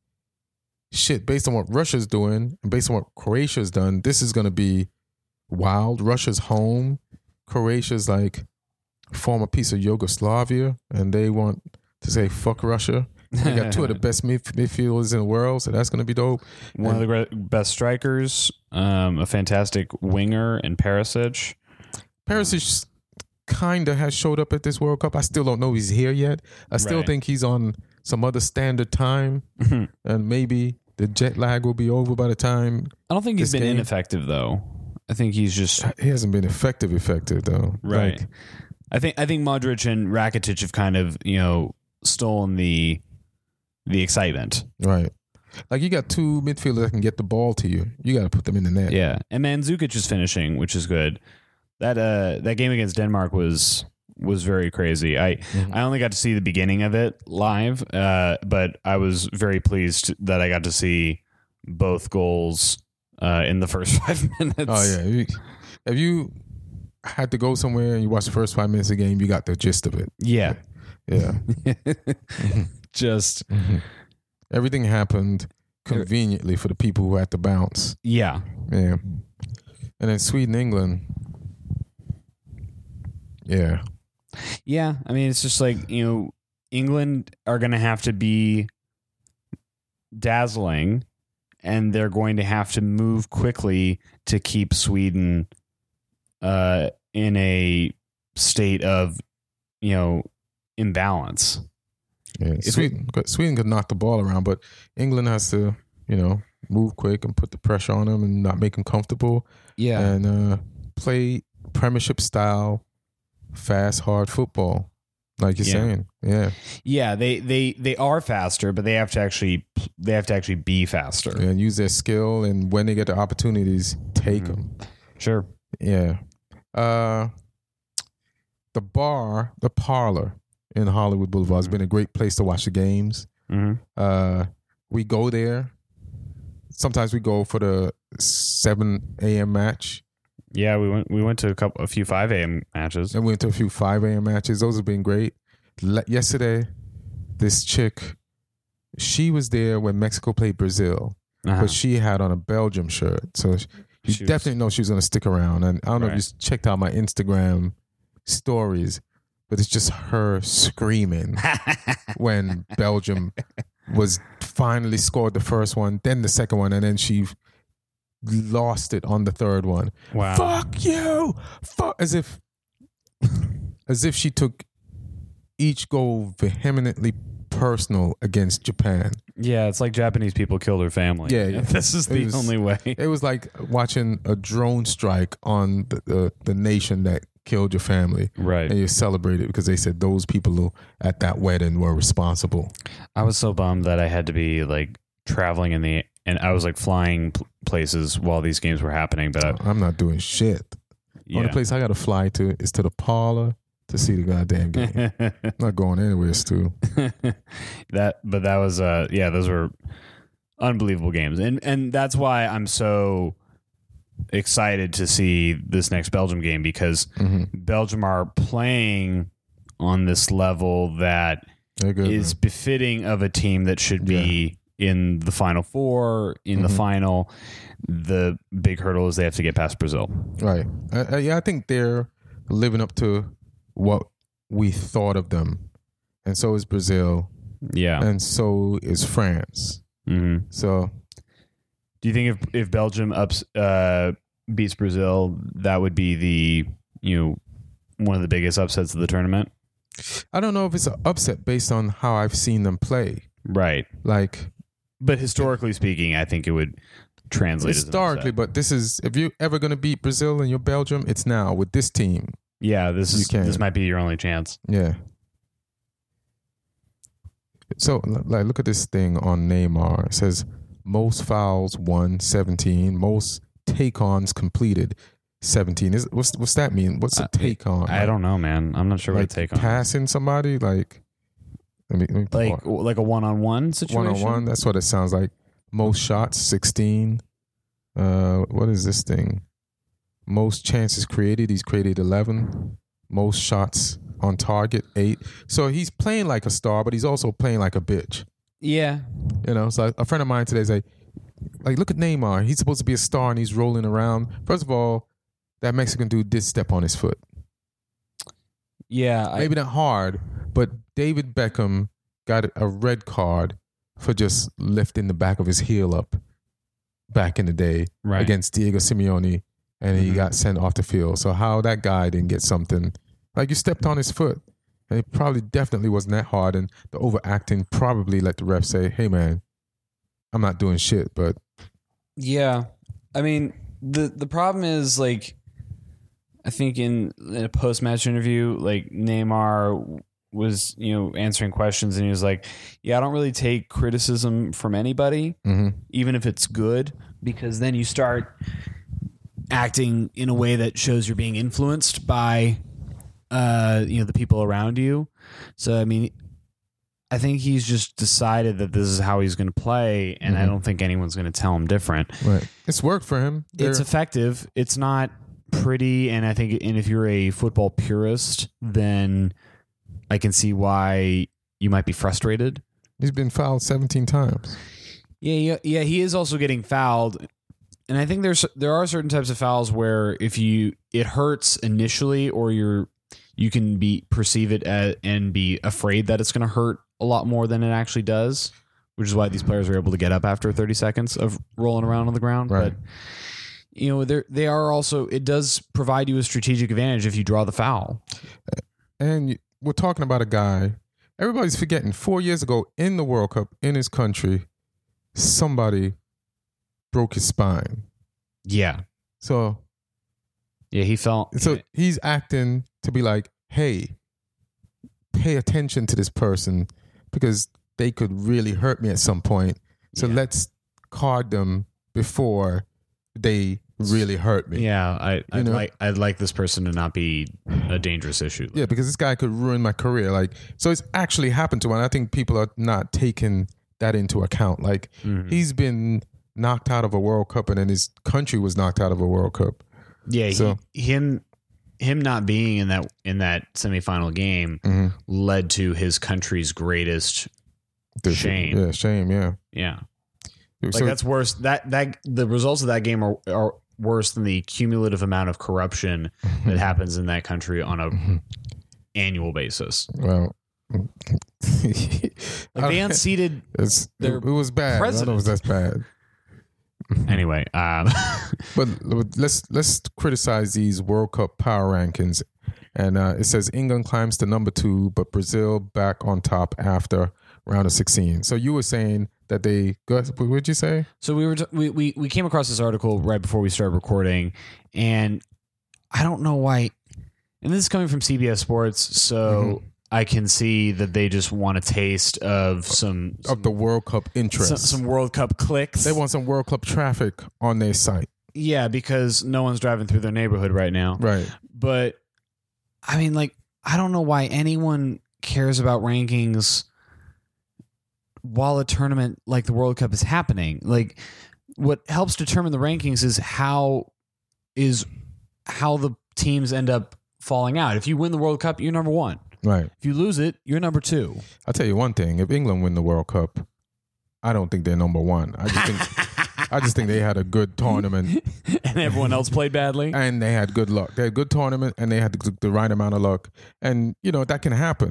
shit. Based on what Russia's doing, and based on what Croatia's done, this is gonna be wild. Russia's home. Croatia's like former piece of Yugoslavia, and they want to say fuck Russia. They got two of the best midf- midfielders in the world, so that's gonna be dope. One of the great, best strikers, um, a fantastic winger in Perisic. Perisic kind of has showed up at this World Cup. I still don't know he's here yet. I still Right. think he's on some other standard time, and maybe the jet lag will be over by the time. I don't think he's This been game- ineffective though. I think he's just He hasn't been effective, effective though. right. Like, I think I think Modric and Rakitic have kind of, you know, stolen the the excitement. right. Like you got two midfielders that can get the ball to you. You got to put them in the net. Yeah, and Mandzukic is finishing, which is good. That uh that game against Denmark was was very crazy. I Mhm. I only got to see the beginning of it live, uh, but I was very pleased that I got to see both goals uh, in the first five minutes. Oh yeah. If you, if you had to go somewhere and you watch the first five minutes of the game, you got the gist of it. yeah, Yeah. just Mhm. Everything happened conveniently for the people who had to bounce. yeah, Yeah. And then Sweden, England. Yeah. yeah. I mean, it's just like, you know, England are going to have to be dazzling, and they're going to have to move quickly to keep Sweden uh, in a state of, you know, imbalance. Yeah. If Sweden, Sweden could knock the ball around, but England has to, you know, move quick and put the pressure on them and not make them comfortable Yeah. and uh, play Premiership style, fast, hard football, like you're Yeah. saying. Yeah. Yeah, they, they they are faster, but they have to actually they have to actually be faster. And use their skill, and when they get the opportunities, take Mhm. them. Sure. Yeah. Uh, the bar, the parlor in Hollywood Boulevard has been a great place to watch the games. Mm-hmm. Uh, we go there. Sometimes we go for the seven a.m. match. Yeah, we went we went to a couple a few five a.m. matches. And we went to a few five a.m. matches. Those have been great. Le- yesterday, this chick, she was there when Mexico played Brazil, Uh-huh. but she had on a Belgium shirt. So she, you She was- definitely know she was going to stick around. And I don't know if Right. you checked out my Instagram stories, but it's just her screaming when Belgium was finally scored the first one, then the second one, and then she lost it on the third one. Wow. Fuck you! Fuck, as if, as if she took each goal vehemently personal against Japan. Yeah, it's like Japanese people killed her family. Yeah, yeah. This is It the was- only way. It was like watching a drone strike on the the, the nation that killed your family, Right. and you celebrate it because they said those people who at that wedding were responsible. I was so bummed that I had to be like traveling in the and I was like flying pl- places while these games were happening. But I, I'm not doing shit. The only yeah. place I got to fly to is to the parlor to see the goddamn game. I'm not going anywhere, Stu. that but that was uh yeah those were unbelievable games, and and that's why I'm so excited to see this next Belgium game, because hmm Belgium are playing on this level that They're good. is man. befitting of a team that should be in the final four, in the Mhm. final. The big hurdle is they have to get past Brazil. Right. Uh, uh, yeah, I think they're living up to what we thought of them. And so is Brazil. Yeah. and so is France. Mm-hmm. So, Do you think if if Belgium ups uh, beats Brazil, that would be the you know one of the biggest upsets of the tournament? I don't know if it's an upset based on how I've seen them play. Right. Like, But historically speaking, I think it would translate historically, as an upset. but this is, if you're ever going to beat Brazil and you're Belgium, it's now with this team. Yeah, this You is can. this might be your only chance. Yeah. So, like, look at this thing on Neymar. It says most fouls won, seventeen. Most take-ons completed, seventeen. Is what's what's that mean? What's a Uh, take-on? I don't know, man. I'm not sure what like to take on. passing somebody, like let me, let me Like like a one on one situation. one on one. That's what it sounds like. Most shots, sixteen. Uh, what is this thing? Most chances created. He's created eleven. Most shots on target, eight. So he's playing like a star, but he's also playing like a bitch. Yeah. You know, so a friend of mine today say, like, look at Neymar. He's supposed to be a star and he's rolling around. First of all, that Mexican dude did step on his foot. Yeah. I, Maybe not hard, but David Beckham got a red card for just lifting the back of his heel up back in the day right. against Diego Simeone, and he Mhm. got sent off the field. So how that guy didn't get something, like you stepped on his foot, and it probably definitely wasn't that hard, and the overacting probably let the ref say, hey man, I'm not doing shit, but Yeah. I mean, the the problem is like I think in, in a post match interview, like Neymar was, you know, answering questions and he was like, yeah, I don't really take criticism from anybody, mm-hmm. even if it's good, because then you start acting in a way that shows you're being influenced by uh, you know, the people around you. So I mean, I think he's just decided that this is how he's going to play, and Mhm. I don't think anyone's going to tell him different. right. It's worked for him. It's They're- effective. It's not pretty, and I think, and if you're a football purist, then I can see why you might be frustrated. he's been fouled seventeen times. Yeah, yeah, yeah. He is also getting fouled, and I think there's there are certain types of fouls where if you it hurts initially, or you're you can be perceive it as, and be afraid that it's going to hurt a lot more than it actually does, which is why these players are able to get up after thirty seconds of rolling around on the ground. Right. But you know, they they are also it does provide you a strategic advantage if you draw the foul. And you- we're talking about a guy, everybody's forgetting, four years ago in the World Cup, in his country, somebody broke his spine. Yeah, So, yeah. He felt so he's acting to be like, hey, pay attention to this person because they could really hurt me at some point. So Yeah. let's card them before they really hurt me. Yeah, I You I'd know? like I'd like this person to not be a dangerous issue. Yeah, because this guy could ruin my career. Like, so it's actually happened to him. And I think people are not taking that into account. Like, Mhm. he's been knocked out of a World Cup, and then his country was knocked out of a World Cup. Yeah, So- he, him him not being in that in that semifinal game Mm-hmm. led to his country's greatest shame. Yeah, shame. Yeah. Yeah, like So- that's worse. That that the results of that game are, are worse than the cumulative amount of corruption that happens in that country on a annual basis. well, Like they unseated. it's, it, their it was bad. I don't know if that's bad. Anyway, um, But let's let's criticize these World Cup power rankings. And uh, it says England climbs to number two, but Brazil back on top after round of sixteen. So you were saying that they go. What would you say? so we were t- we, we we came across this article right before we started recording, and I don't know why. And this is coming from C B S Sports, so Mhm. I can see that they just want a taste of some Of the World Cup interest. some, some World Cup clicks. They want some World Cup traffic on their site. Yeah, because no one's driving through their neighborhood right now. Right. But I mean, like, I don't know why anyone cares about rankings while a tournament like the World Cup is happening. Like, what helps determine the rankings is how is how the teams end up falling out. If you win the World Cup, you're number one. Right. If you lose it, you're number two. I'll tell you one thing. If England win the World Cup, I don't think they're number one. I just think I just think they had a good tournament And everyone else played badly. and they had good luck. They had a good tournament and they had the, the right amount of luck. And, you know, that can happen.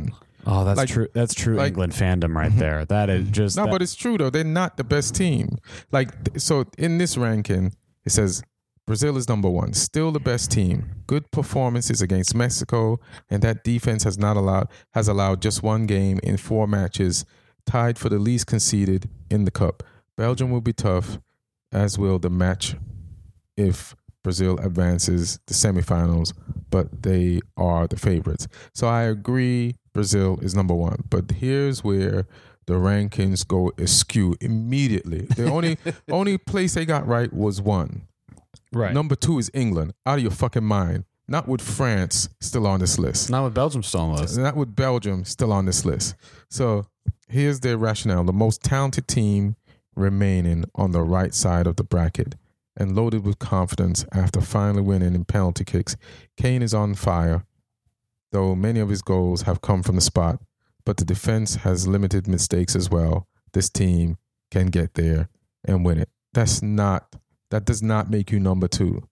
Oh, that's Like- true. That's true like- England fandom right there. That is just No, that- but it's true though. They're not the best team. Like th- so, in this ranking, it says Brazil is number one, still the best team. Good performances against Mexico, and that defense has not allowed has allowed just one game in four matches, tied for the least conceded in the cup. Belgium will be tough, as will the match if Brazil advances the semifinals, but they are the favorites. So I agree, Brazil is number one. But here's where the rankings go askew immediately. The only only place they got right was one. right. Number two is England. Out of your fucking mind. Not with France still on this list. Not with Belgium still on the list. Not with Belgium still on this list. So here's their rationale. The most talented team remaining on the right side of the bracket and loaded with confidence after finally winning in penalty kicks. Kane is on fire, though many of his goals have come from the spot, but the defense has limited mistakes as well. This team can get there and win it. That's not, that does not make you number two.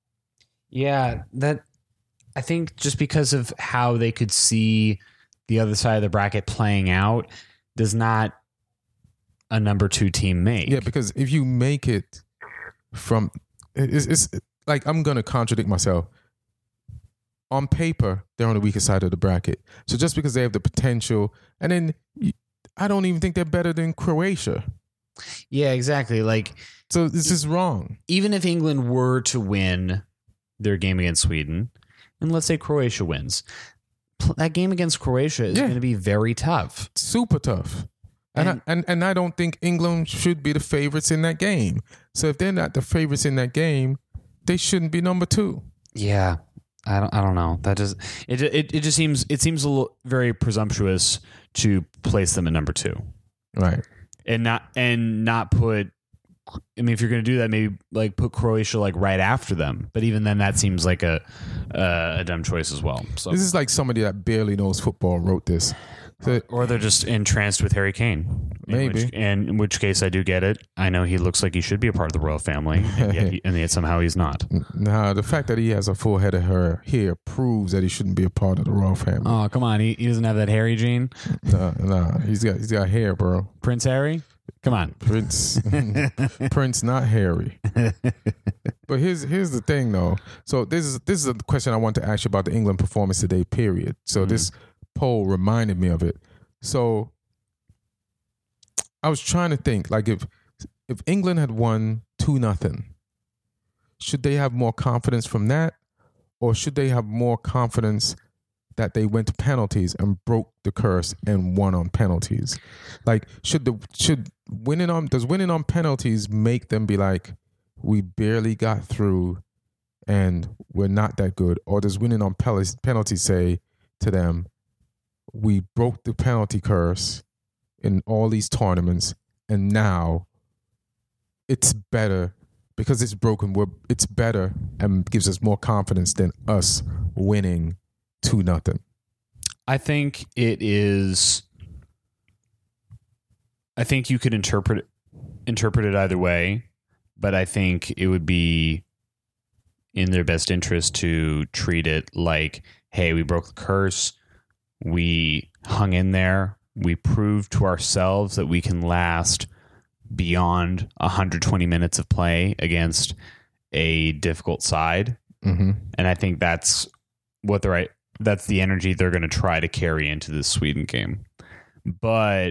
Yeah, that I think just because of how they could see the other side of the bracket playing out does not a number two team make. Yeah, because if you make it from, it's, it's like, I'm going to contradict myself. On paper, they're on the weaker side of the bracket. So just because they have the potential, and then you- I don't even think they're better than Croatia. Yeah, exactly. Like So this is wrong. even if England were to win their game against Sweden, and let's say Croatia wins, pl- that game against Croatia is Yeah. going to be very tough. Super tough. And, And- I, and and I don't think England should be the favorites in that game. So if they're not the favorites in that game, they shouldn't be number two. Yeah, I don't. I don't know. That just it. It, it just seems it seems a little very presumptuous to place them at number two Right. and not and not put. I mean, if you're going to do that, maybe like put Croatia like right after them. But even then, that seems like a uh, a dumb choice as well. So, This is like somebody that barely knows football wrote this. So, or they're just entranced with Harry Kane. In Maybe. which, and in which case, I do get it. I know he looks like he should be a part of the royal family, and yet, he, and yet somehow he's not. nah, the fact that he has a full head of hair here proves that he shouldn't be a part of the royal family. Oh, come on. He, he doesn't have that Harry gene. Nah, nah, he's got he's got hair, bro. Prince Harry? Come on. Prince, Prince, not Harry. But here's here's the thing, though. So this is this is a question I want to ask you about the England performance today. Period. So Mhm. this poll reminded me of it. So I was trying to think, like if if England had won two nothing, should they have more confidence from that, or should they have more confidence that they went to penalties and broke the curse and won on penalties? Like, should the should winning on does winning on penalties make them be like, we barely got through and we're not that good, or does winning on pel- penalties say to them, we broke the penalty curse in all these tournaments and now it's better because it's broken, we're it's better and gives us more confidence than us winning two nothing. I think it is. I think you could interpret interpret it either way, but I think it would be in their best interest to treat it like, hey, we broke the curse, we hung in there, we proved to ourselves that we can last beyond one hundred twenty minutes of play against a difficult side, Mm-hmm. and I think that's what the right. That's the energy they're going to try to carry into this Sweden game. But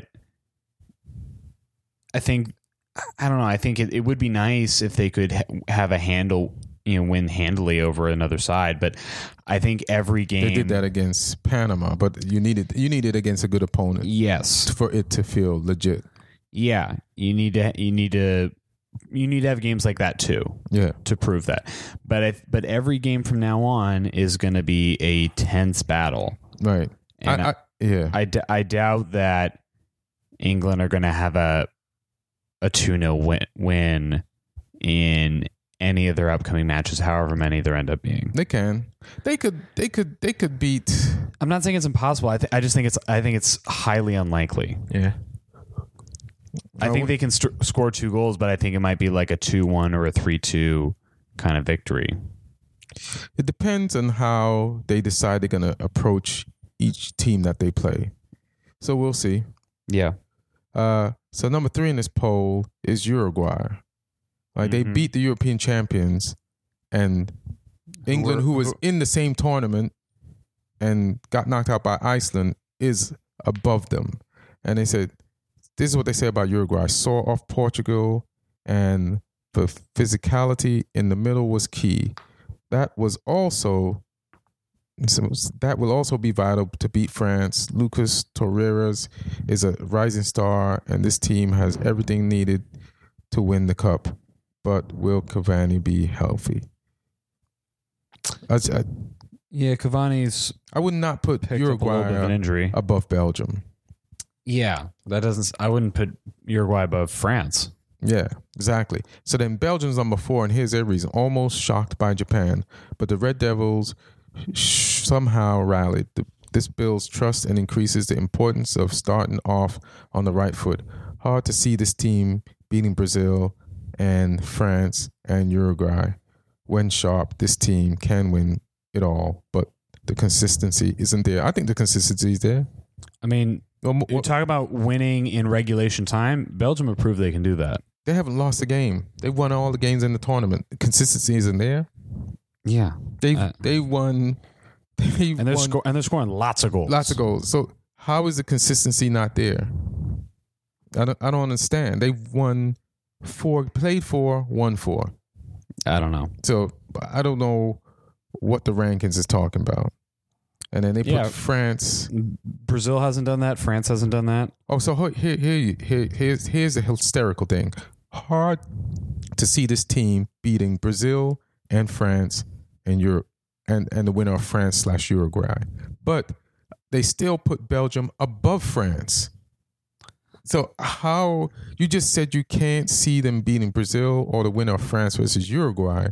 I think, I don't know, I think it, it would be nice if they could ha- have a handle, you know, win handily over another side. But I think every game. They did that against Panama, but you needed you needed against a good opponent Yes. for it to feel legit. Yeah. You need to, you need to, you need to have games like that too. Yeah. To prove that. But if, but every game from now on is going to be a tense battle. Right. And I, I, yeah. I, d- I doubt that England are going to have a a two nil win, win in any of their upcoming matches, however many there end up being. They can. They could. They could. They could beat. I'm not saying it's impossible. I, th- I just think it's I think it's highly unlikely. Yeah. I think they can st- score two goals, but I think it might be like a two one or a three two kind of victory. It depends on how they decide they're going to approach each team that they play. So we'll see. Yeah. Uh, so number three in this poll is Uruguay. Like Mm-hmm. they beat the European champions, and England, who was in the same tournament and got knocked out by Iceland, is above them. And they said, this is what they say about Uruguay. Saw off Portugal, and the physicality in the middle was key. That was also that will also be vital to beat France. Lucas Torreira is a rising star, and this team has everything needed to win the cup. But will Cavani be healthy? I, I, Yeah, Cavani's I would not put picked up a little bit of an Uruguay injury. above Belgium. Yeah, that doesn't. I wouldn't put Uruguay above France. Yeah, exactly. So then Belgium's number four, and here's their reason. Almost shocked by Japan, but the Red Devils sh- somehow rallied. The, this builds trust and increases the importance of starting off on the right foot. Hard to see this team beating Brazil and France and Uruguay. When sharp, this team can win it all, but the consistency isn't there. I think the consistency is there. I mean, Um, you talk about winning in regulation time. Belgium have proved they can do that. They haven't lost a game. They won all the games in the tournament. The consistency isn't there. Yeah, They Uh, they won. They and they're won sco- and they're scoring lots of goals. lots of goals. So how is the consistency not there? I don't I don't understand. They won four, played four, won four. I don't know. So I don't know what the rankings is talking about. And then they put Yeah. France. Brazil hasn't done that. France hasn't done that. Oh, so here, here, here, here's here's a hysterical thing. Hard to see this team beating Brazil and France and Europe, and and the winner of France slash Uruguay, but they still put Belgium above France. So how you just said you can't see them beating Brazil or the winner of France versus Uruguay,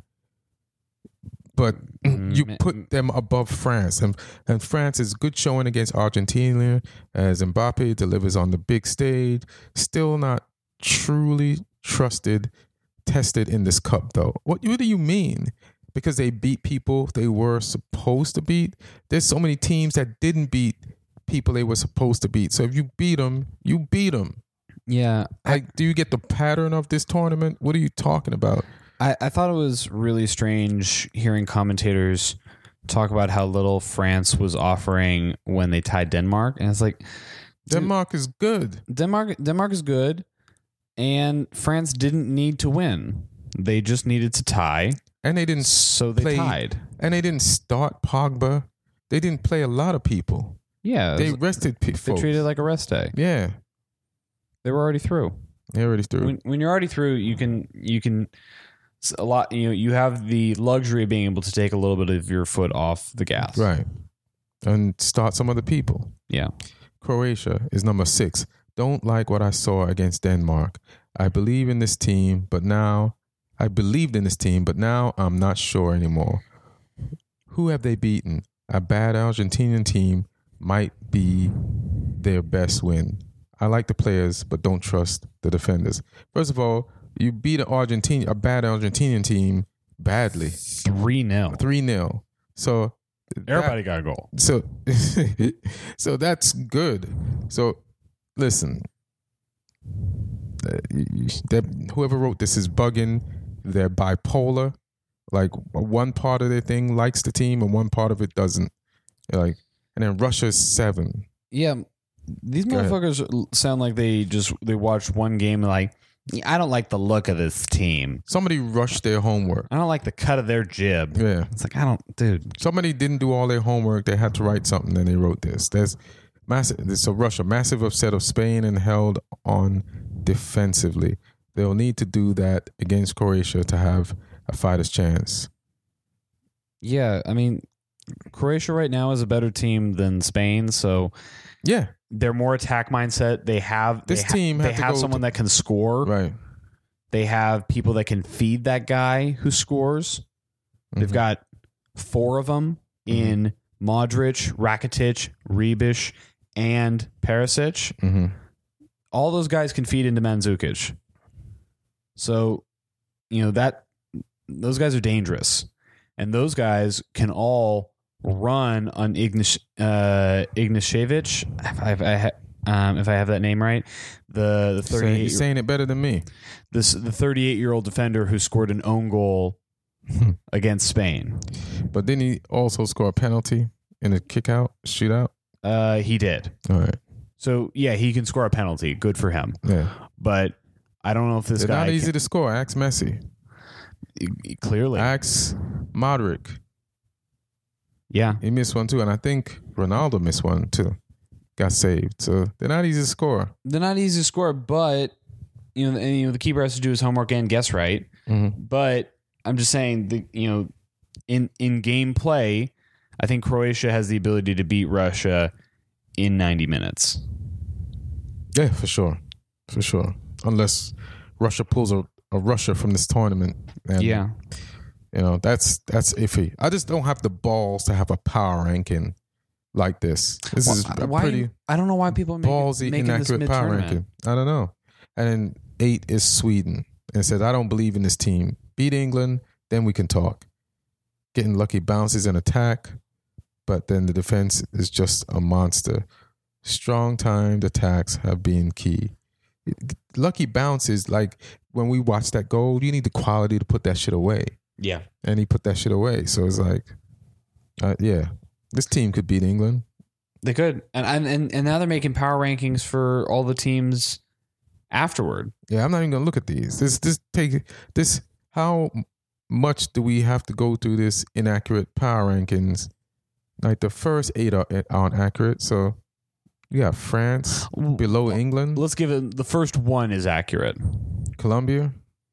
but you put them above France, and and France is good showing against Argentina as Mbappe delivers on the big stage. Still not truly trusted, tested in this cup though. What, what do you mean? Because they beat people they were supposed to beat? There's so many teams that didn't beat people they were supposed to beat. So if you beat them, you beat them. Yeah, Like, do you get the pattern of this tournament? What are you talking about? I, I thought it was really strange hearing commentators talk about how little France was offering when they tied Denmark, and it's like dude, Denmark is good. Denmark Denmark is good, and France didn't need to win; they just needed to tie, And they didn't so they play, tied. And they didn't start Pogba. They didn't play a lot of people. Yeah, They it was- rested people. they treated it like a rest day. Yeah, They were already through. they already threw. When, when you're already through, you can you can a lot. You know, you have the luxury of being able to take a little bit of your foot off the gas. Right. And start some other people. Yeah. Croatia is number six. Don't like what I saw against Denmark. I believe in this team, but now I believed in this team, but now I'm not sure anymore. Who have they beaten? A bad Argentinian team might be their best win. I like the players, but don't trust the defenders. First of all, you beat an Argentine, a bad Argentinian team badly, three nil. three nil. So Everybody got a goal. so, so that's good. So, listen, uh, that whoever wrote this is bugging. They're bipolar. Like one part of their thing likes the team and one part of it doesn't. Like, and then Russia's seven. Yeah, these Go ahead. motherfuckers sound like they just they watched one game and like, I don't like the look of this team. Somebody rushed their homework. I don't like the cut of their jib. Yeah, It's like I don't, dude. somebody didn't do all their homework. They had to write something, and they wrote this. There's massive. So Russia, massive upset of Spain and held on defensively. They'll need to do that against Croatia to have a fighter's chance. Yeah, I mean, Croatia right now is a better team than Spain, so Yeah, they're more attack mindset. They have This they ha- team They had to have go someone to- that can score. right. They have people that can feed that guy who scores. They've Mhm. got four of them in Modric, Rakitic, Rebic, and Perisic. Mhm. All those guys can feed into Mandzukic. So, you know, that those guys are dangerous. And those guys can all run on Ignish, uh, Ignashevich. I, I, I, um, if I have that name right. The the Saying, thirty-eight you're saying it better than me. this the thirty-eight year old defender who scored an own goal against Spain. But didn't he also score a penalty in a kick out, shootout? Uh, he did. All right. So yeah, he can score a penalty. Good for him. Yeah. But I don't know if this They're guy not easy to score. Ask Messi. can, clearly. Ask Modric. Yeah. He missed one too. And I think Ronaldo missed one too. Got saved. So they're not easy to score. They're not easy to score, but you know, and, you know, the keeper has to do his homework and guess right. Mm-hmm. But I'm just saying, the you know, in in game play, I think Croatia has the ability to beat Russia in ninety minutes. Yeah, for sure. For sure. Unless Russia pulls a, a Russia from this tournament. And, Yeah. You know, that's that's iffy. I just don't have the balls to have a power ranking like this. This is a Why- pretty I don't know why people are making, ballsy, making this inaccurate power mid-tournament. ranking. I don't know. And then eight is Sweden. And it says, I don't believe in this team. Beat England, then we can talk. Getting lucky bounces and attack, but then the defense is just a monster. Strong timed attacks have been key. Lucky bounces, like when we watch that goal, you need the quality to put that shit away. Yeah. And he put that shit away. So it's like, uh, yeah, this team could beat England. They could. And, and and and now they're making power rankings for all the teams afterward. Yeah, I'm not even gonna look at these. This this take this. How much do we have to go through this inaccurate power rankings? Like the first eight are aren't accurate. So you got France below England, Let's give it the first one is accurate. Colombia,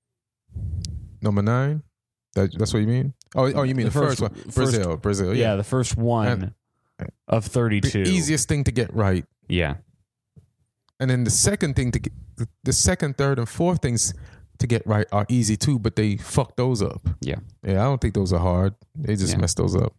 number nine. That, that's what you mean? Oh, oh, you mean the, The first, first- one? first- Brazil, Brazil. Yeah, Yeah, the first one And- of thirty-two. the easiest thing to get right. Yeah. And then the second thing to get, the second, third, and fourth things to get right are easy too, but they fuck those up. Yeah. Yeah, I don't think those are hard. They just Yeah. messed those up.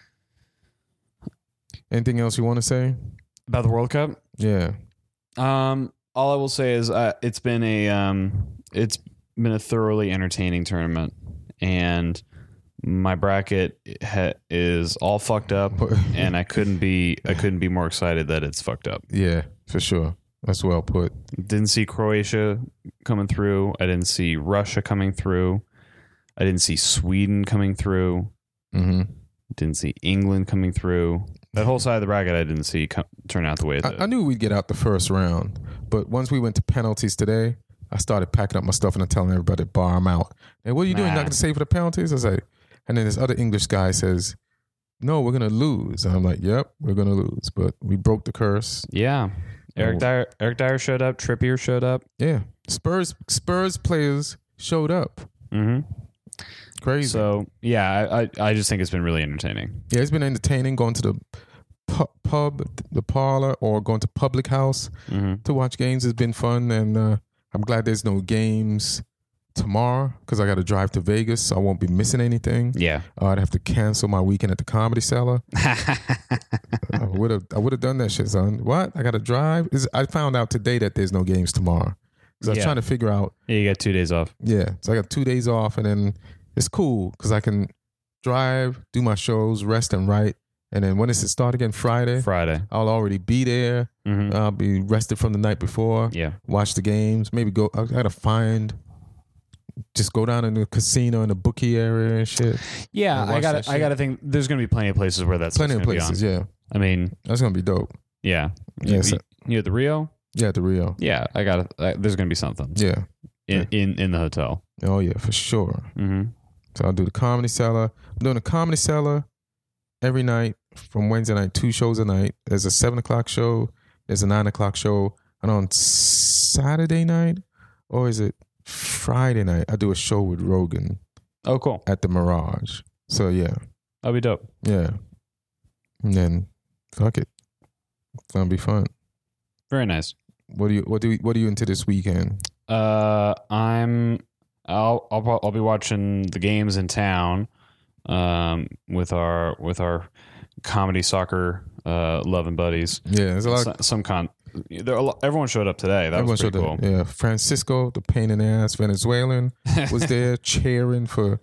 Anything else you want to say? About the World Cup? Yeah. Um, all I will say is uh, it's been a um, it's been a thoroughly entertaining tournament, and my bracket ha- is all fucked up, and I couldn't be I couldn't be more excited that it's fucked up. Yeah, for sure. That's well put. Didn't see Croatia coming through. I didn't see Russia coming through. I didn't see Sweden coming through. Mm-hmm. Didn't see England coming through. That whole side of the bracket I didn't see come, turn out the way it did. I, I knew we'd get out the first round, but once we went to penalties today, I started packing up my stuff and I'm telling everybody to bar them out. And what are you doing? Nah. Not going to save for the penalties? I was like, and then this other English guy says, "No, we're going to lose." And I'm like, "Yep, we're going to lose." But we broke the curse. Yeah. Eric Oh. Dyer, Eric Dyer showed up. Trippier showed up. Yeah, Spurs Spurs players showed up. Mm-hmm. Crazy. So yeah, I, I I just think it's been really entertaining. Yeah, it's been entertaining going to the pu- pub, the parlor, or going to public house Mm-hmm. to watch games. Has been fun, and uh, I'm glad there's no games tomorrow because I got to drive to Vegas, so I won't be missing anything. Yeah. Uh, I'd have to cancel my weekend at the Comedy Cellar. I would have, I would have done that shit, son. What? I got to drive. Is I found out today that there's no games tomorrow because I was Yeah. trying to figure out. Yeah, you got two days off. Yeah, so I got two days off, and then it's cool because I can drive, do my shows, rest and write, and then when does it start again? Friday. Friday. I'll already be there. Mm-hmm. I'll be rested from the night before. Yeah. Watch the games. Maybe go. I gotta find. Just go down in the casino in the bookie area and shit. Yeah, And I watch got that to I shit. got to think there's going to be plenty of places where that's Plenty of gonna be places. on. Yeah, I mean, that's gonna be dope. yeah. Yeah, You, so- you at the Rio? Yeah, at the Rio. Yeah, I got to uh, there's going to be something Yeah. in, in in the hotel. Oh yeah, for sure. Mm-hmm. So I'll do the Comedy Cellar. I'm doing the Comedy Cellar every night from Wednesday night. Two shows a night. There's a seven o'clock show. There's a nine o'clock show. And on Saturday night, or is it Friday night? I do a show with Rogan Oh, cool. at the Mirage. So yeah, That'll be dope. yeah. And then fuck it, it's gonna be fun. Very nice. What do you what do you, what are you into this weekend? Uh, I'm. I'll I'll pro- I'll be watching the games in town, um, with our with our comedy soccer uh loving buddies. Yeah, there's a lot. Some, some con. There are a lot, everyone showed up today. That Everyone was pretty showed cool. up. Yeah, Francisco, the pain in the ass Venezuelan, was there cheering for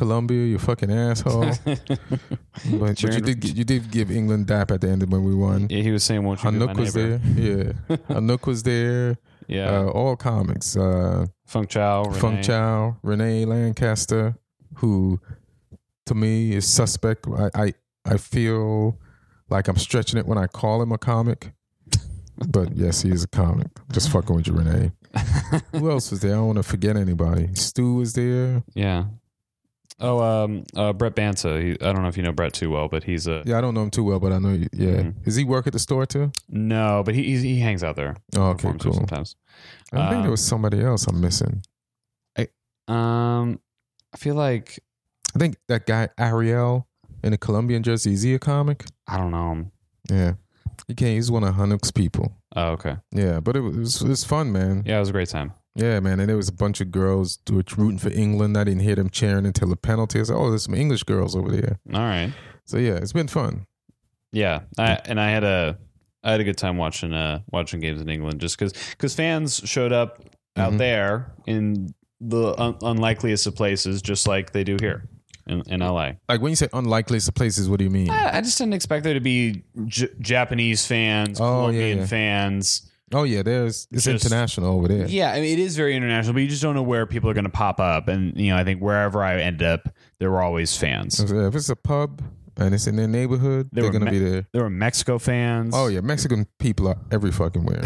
Colombia, you fucking asshole. but, but you did you did give England dap at the end when we won. Yeah, he was saying, "Won't you be my Hanuk was neighbor?" there. Yeah, Hanuk was there. Yeah, Uh, all comics. Uh, Funk Chow, Renee. Funk Chow, Renee Lancaster, who to me is suspect. I, I I feel like I'm stretching it when I call him a comic. But yes, he is a comic. Just fucking with you, Renee. Who else was there? I don't want to forget anybody. Stu was there. Yeah. Oh, um, uh, Brett Bansa. He, I don't know if you know Brett too well, but he's a Yeah, I don't know him too well, but I know. Yeah, Mhm. Does he work at the store too? no, but he he, he hangs out there. Oh, okay, Performs there cool. Sometimes. I think Um, there was somebody else I'm missing. Um, I feel like I think that guy Ariel in the Colombian jersey. Is he a comic? I don't know. Yeah, he can't. He's one of Hanuk's people. Oh, okay. Yeah, but it was it was fun, man. Yeah, it was a great time. Yeah, man, and there was a bunch of girls who were rooting for England. I didn't hear them cheering until the penalty. I was like, oh, there's some English girls over there. All right. So yeah, it's been fun. Yeah, I, and I had a I had a good time watching uh watching games in England just because because fans showed up out Mhm. there in the un- unlikeliest of places, just like they do here in, in L A. Like when you say unlikeliest of places, what do you mean? I, I just didn't expect there to be J- Japanese fans, Oh, yeah, Colombian yeah. fans. Oh yeah, there's it's Just- international over there. Yeah, I mean, it is very international, but you just don't know where people are going to pop up. And, you know, I think wherever I ended up, there were always fans. So if it's a pub and it's in their neighborhood, There they're were gonna Me- be there. There were Mexico fans. Oh yeah, Mexican people are every fucking where.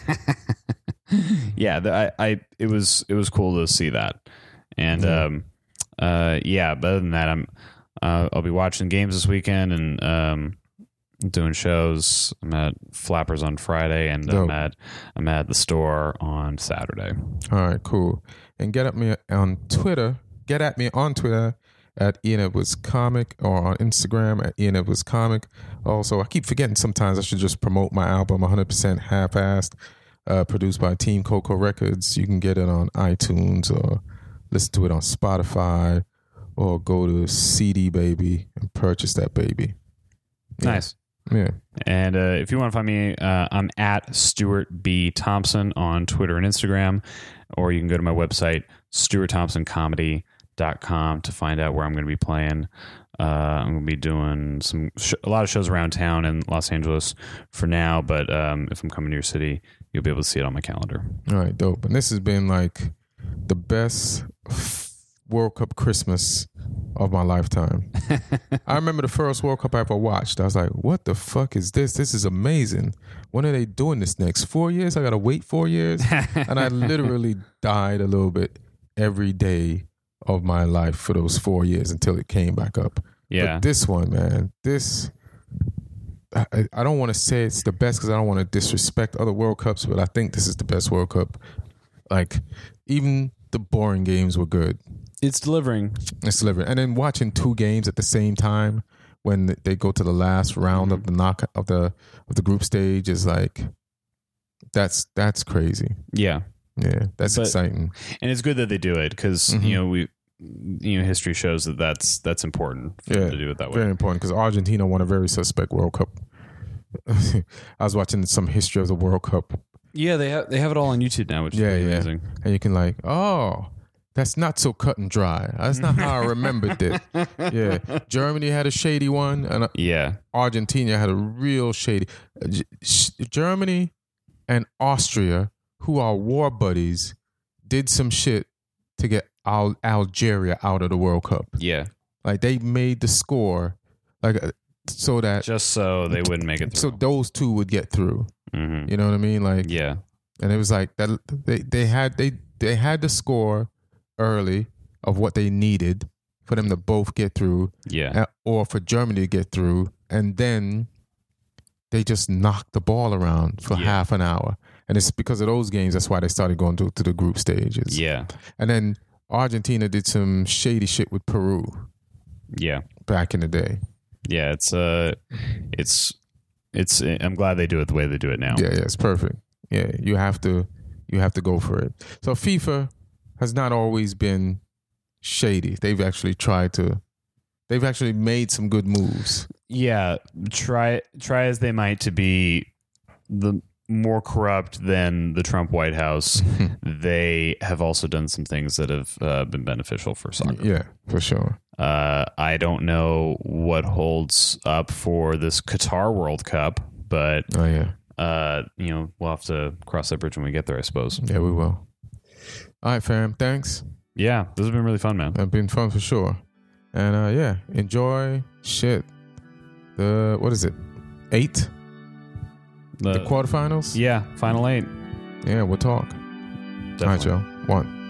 yeah, the, I, I, it was, it was cool to see that. And, Yeah. um, uh, yeah, but other than that, I'm, uh, I'll be watching games this weekend and, um, doing shows. I'm at Flappers on Friday, and Dope. I'm at I'm at the store on Saturday. All right, cool. And get at me on Twitter. Get at me on Twitter at Ian Edwards Comic or on Instagram at Ian Edwards Comic. Also, I keep forgetting sometimes I should just promote my album one hundred percent Half-Assed, uh, produced by Team Coco Records. You can get it on iTunes or listen to it on Spotify or go to C D Baby and purchase that baby. Yeah. Nice. Yeah. And uh, if you want to find me, uh, I'm at Stuart B. Thompson on Twitter and Instagram, or you can go to my website, stuart thompson comedy dot com, to find out where I'm going to be playing. Uh, I'm going to be doing some sh- a lot of shows around town in Los Angeles for now, but um, if I'm coming to your city, you'll be able to see it on my calendar. All right, dope. And this has been like the best f- World Cup Christmas of my lifetime. I remember the first World Cup I ever watched. I was like, what the fuck is this? This is amazing. When are they doing this next? Four years? I got to wait four years? And I literally died a little bit every day of my life for those four years until it came back up. Yeah. But this one, man, this, I, I don't want to say it's the best because I don't want to disrespect other World Cups, but I think this is the best World Cup. Like, even the boring games were good. It's delivering. It's delivering. And then watching two games at the same time when they go to the last round Mm-hmm. of the knock of the of the group stage is like, that's that's crazy. Yeah. Yeah, that's But- exciting. And it's good that they do it because, Mhm. you know, we, you know, history shows that that's, that's important for Yeah, them to do it that way. Very important because Argentina won a very suspect World Cup. I was watching some history of the World Cup, Yeah, they have they have it all on YouTube now, which is Yeah, pretty yeah. amazing. and you can like, oh, that's not so cut and dry. That's not how I remembered it. Yeah, Germany had a shady one, and Yeah, Argentina had a real shady. uh, G- sh- Germany and Austria, who are war buddies, did some shit to get Al- Algeria out of the World Cup. yeah. Like they made the score, like uh, so that Just so they wouldn't make it so through. those two would get through. hmm You know what I mean? Like, Yeah, and it was like that. They they had they they had the score early of what they needed for them to both get through, yeah, uh, or for Germany to get through, and then they just knocked the ball around for Yeah. half an hour. And it's because of those games that's why they started going to, to the group stages. yeah, And then Argentina did some shady shit with Peru yeah, back in the day. yeah. It's uh, it's it's. I'm glad they do it the way they do it now. Yeah, yeah, it's perfect. Yeah, you have to you have to go for it. So FIFA has not always been shady. They've actually tried to they've actually made some good moves. Yeah, try try as they might to be the more corrupt than the Trump White House, they have also done some things that have uh, been beneficial for soccer. Yeah, for sure. Uh, I don't know what holds up for this Qatar World Cup, but Oh, yeah. uh, you know, we'll have to cross that bridge when we get there, I suppose. Yeah, we will. All right, fam. Thanks. Yeah, this has been really fun, man. It's been fun for sure. And uh, yeah, enjoy shit. The, what is it? Eight? The, the quarterfinals? Yeah, final eight. Yeah, we'll talk. Definitely. All right, Joe. One.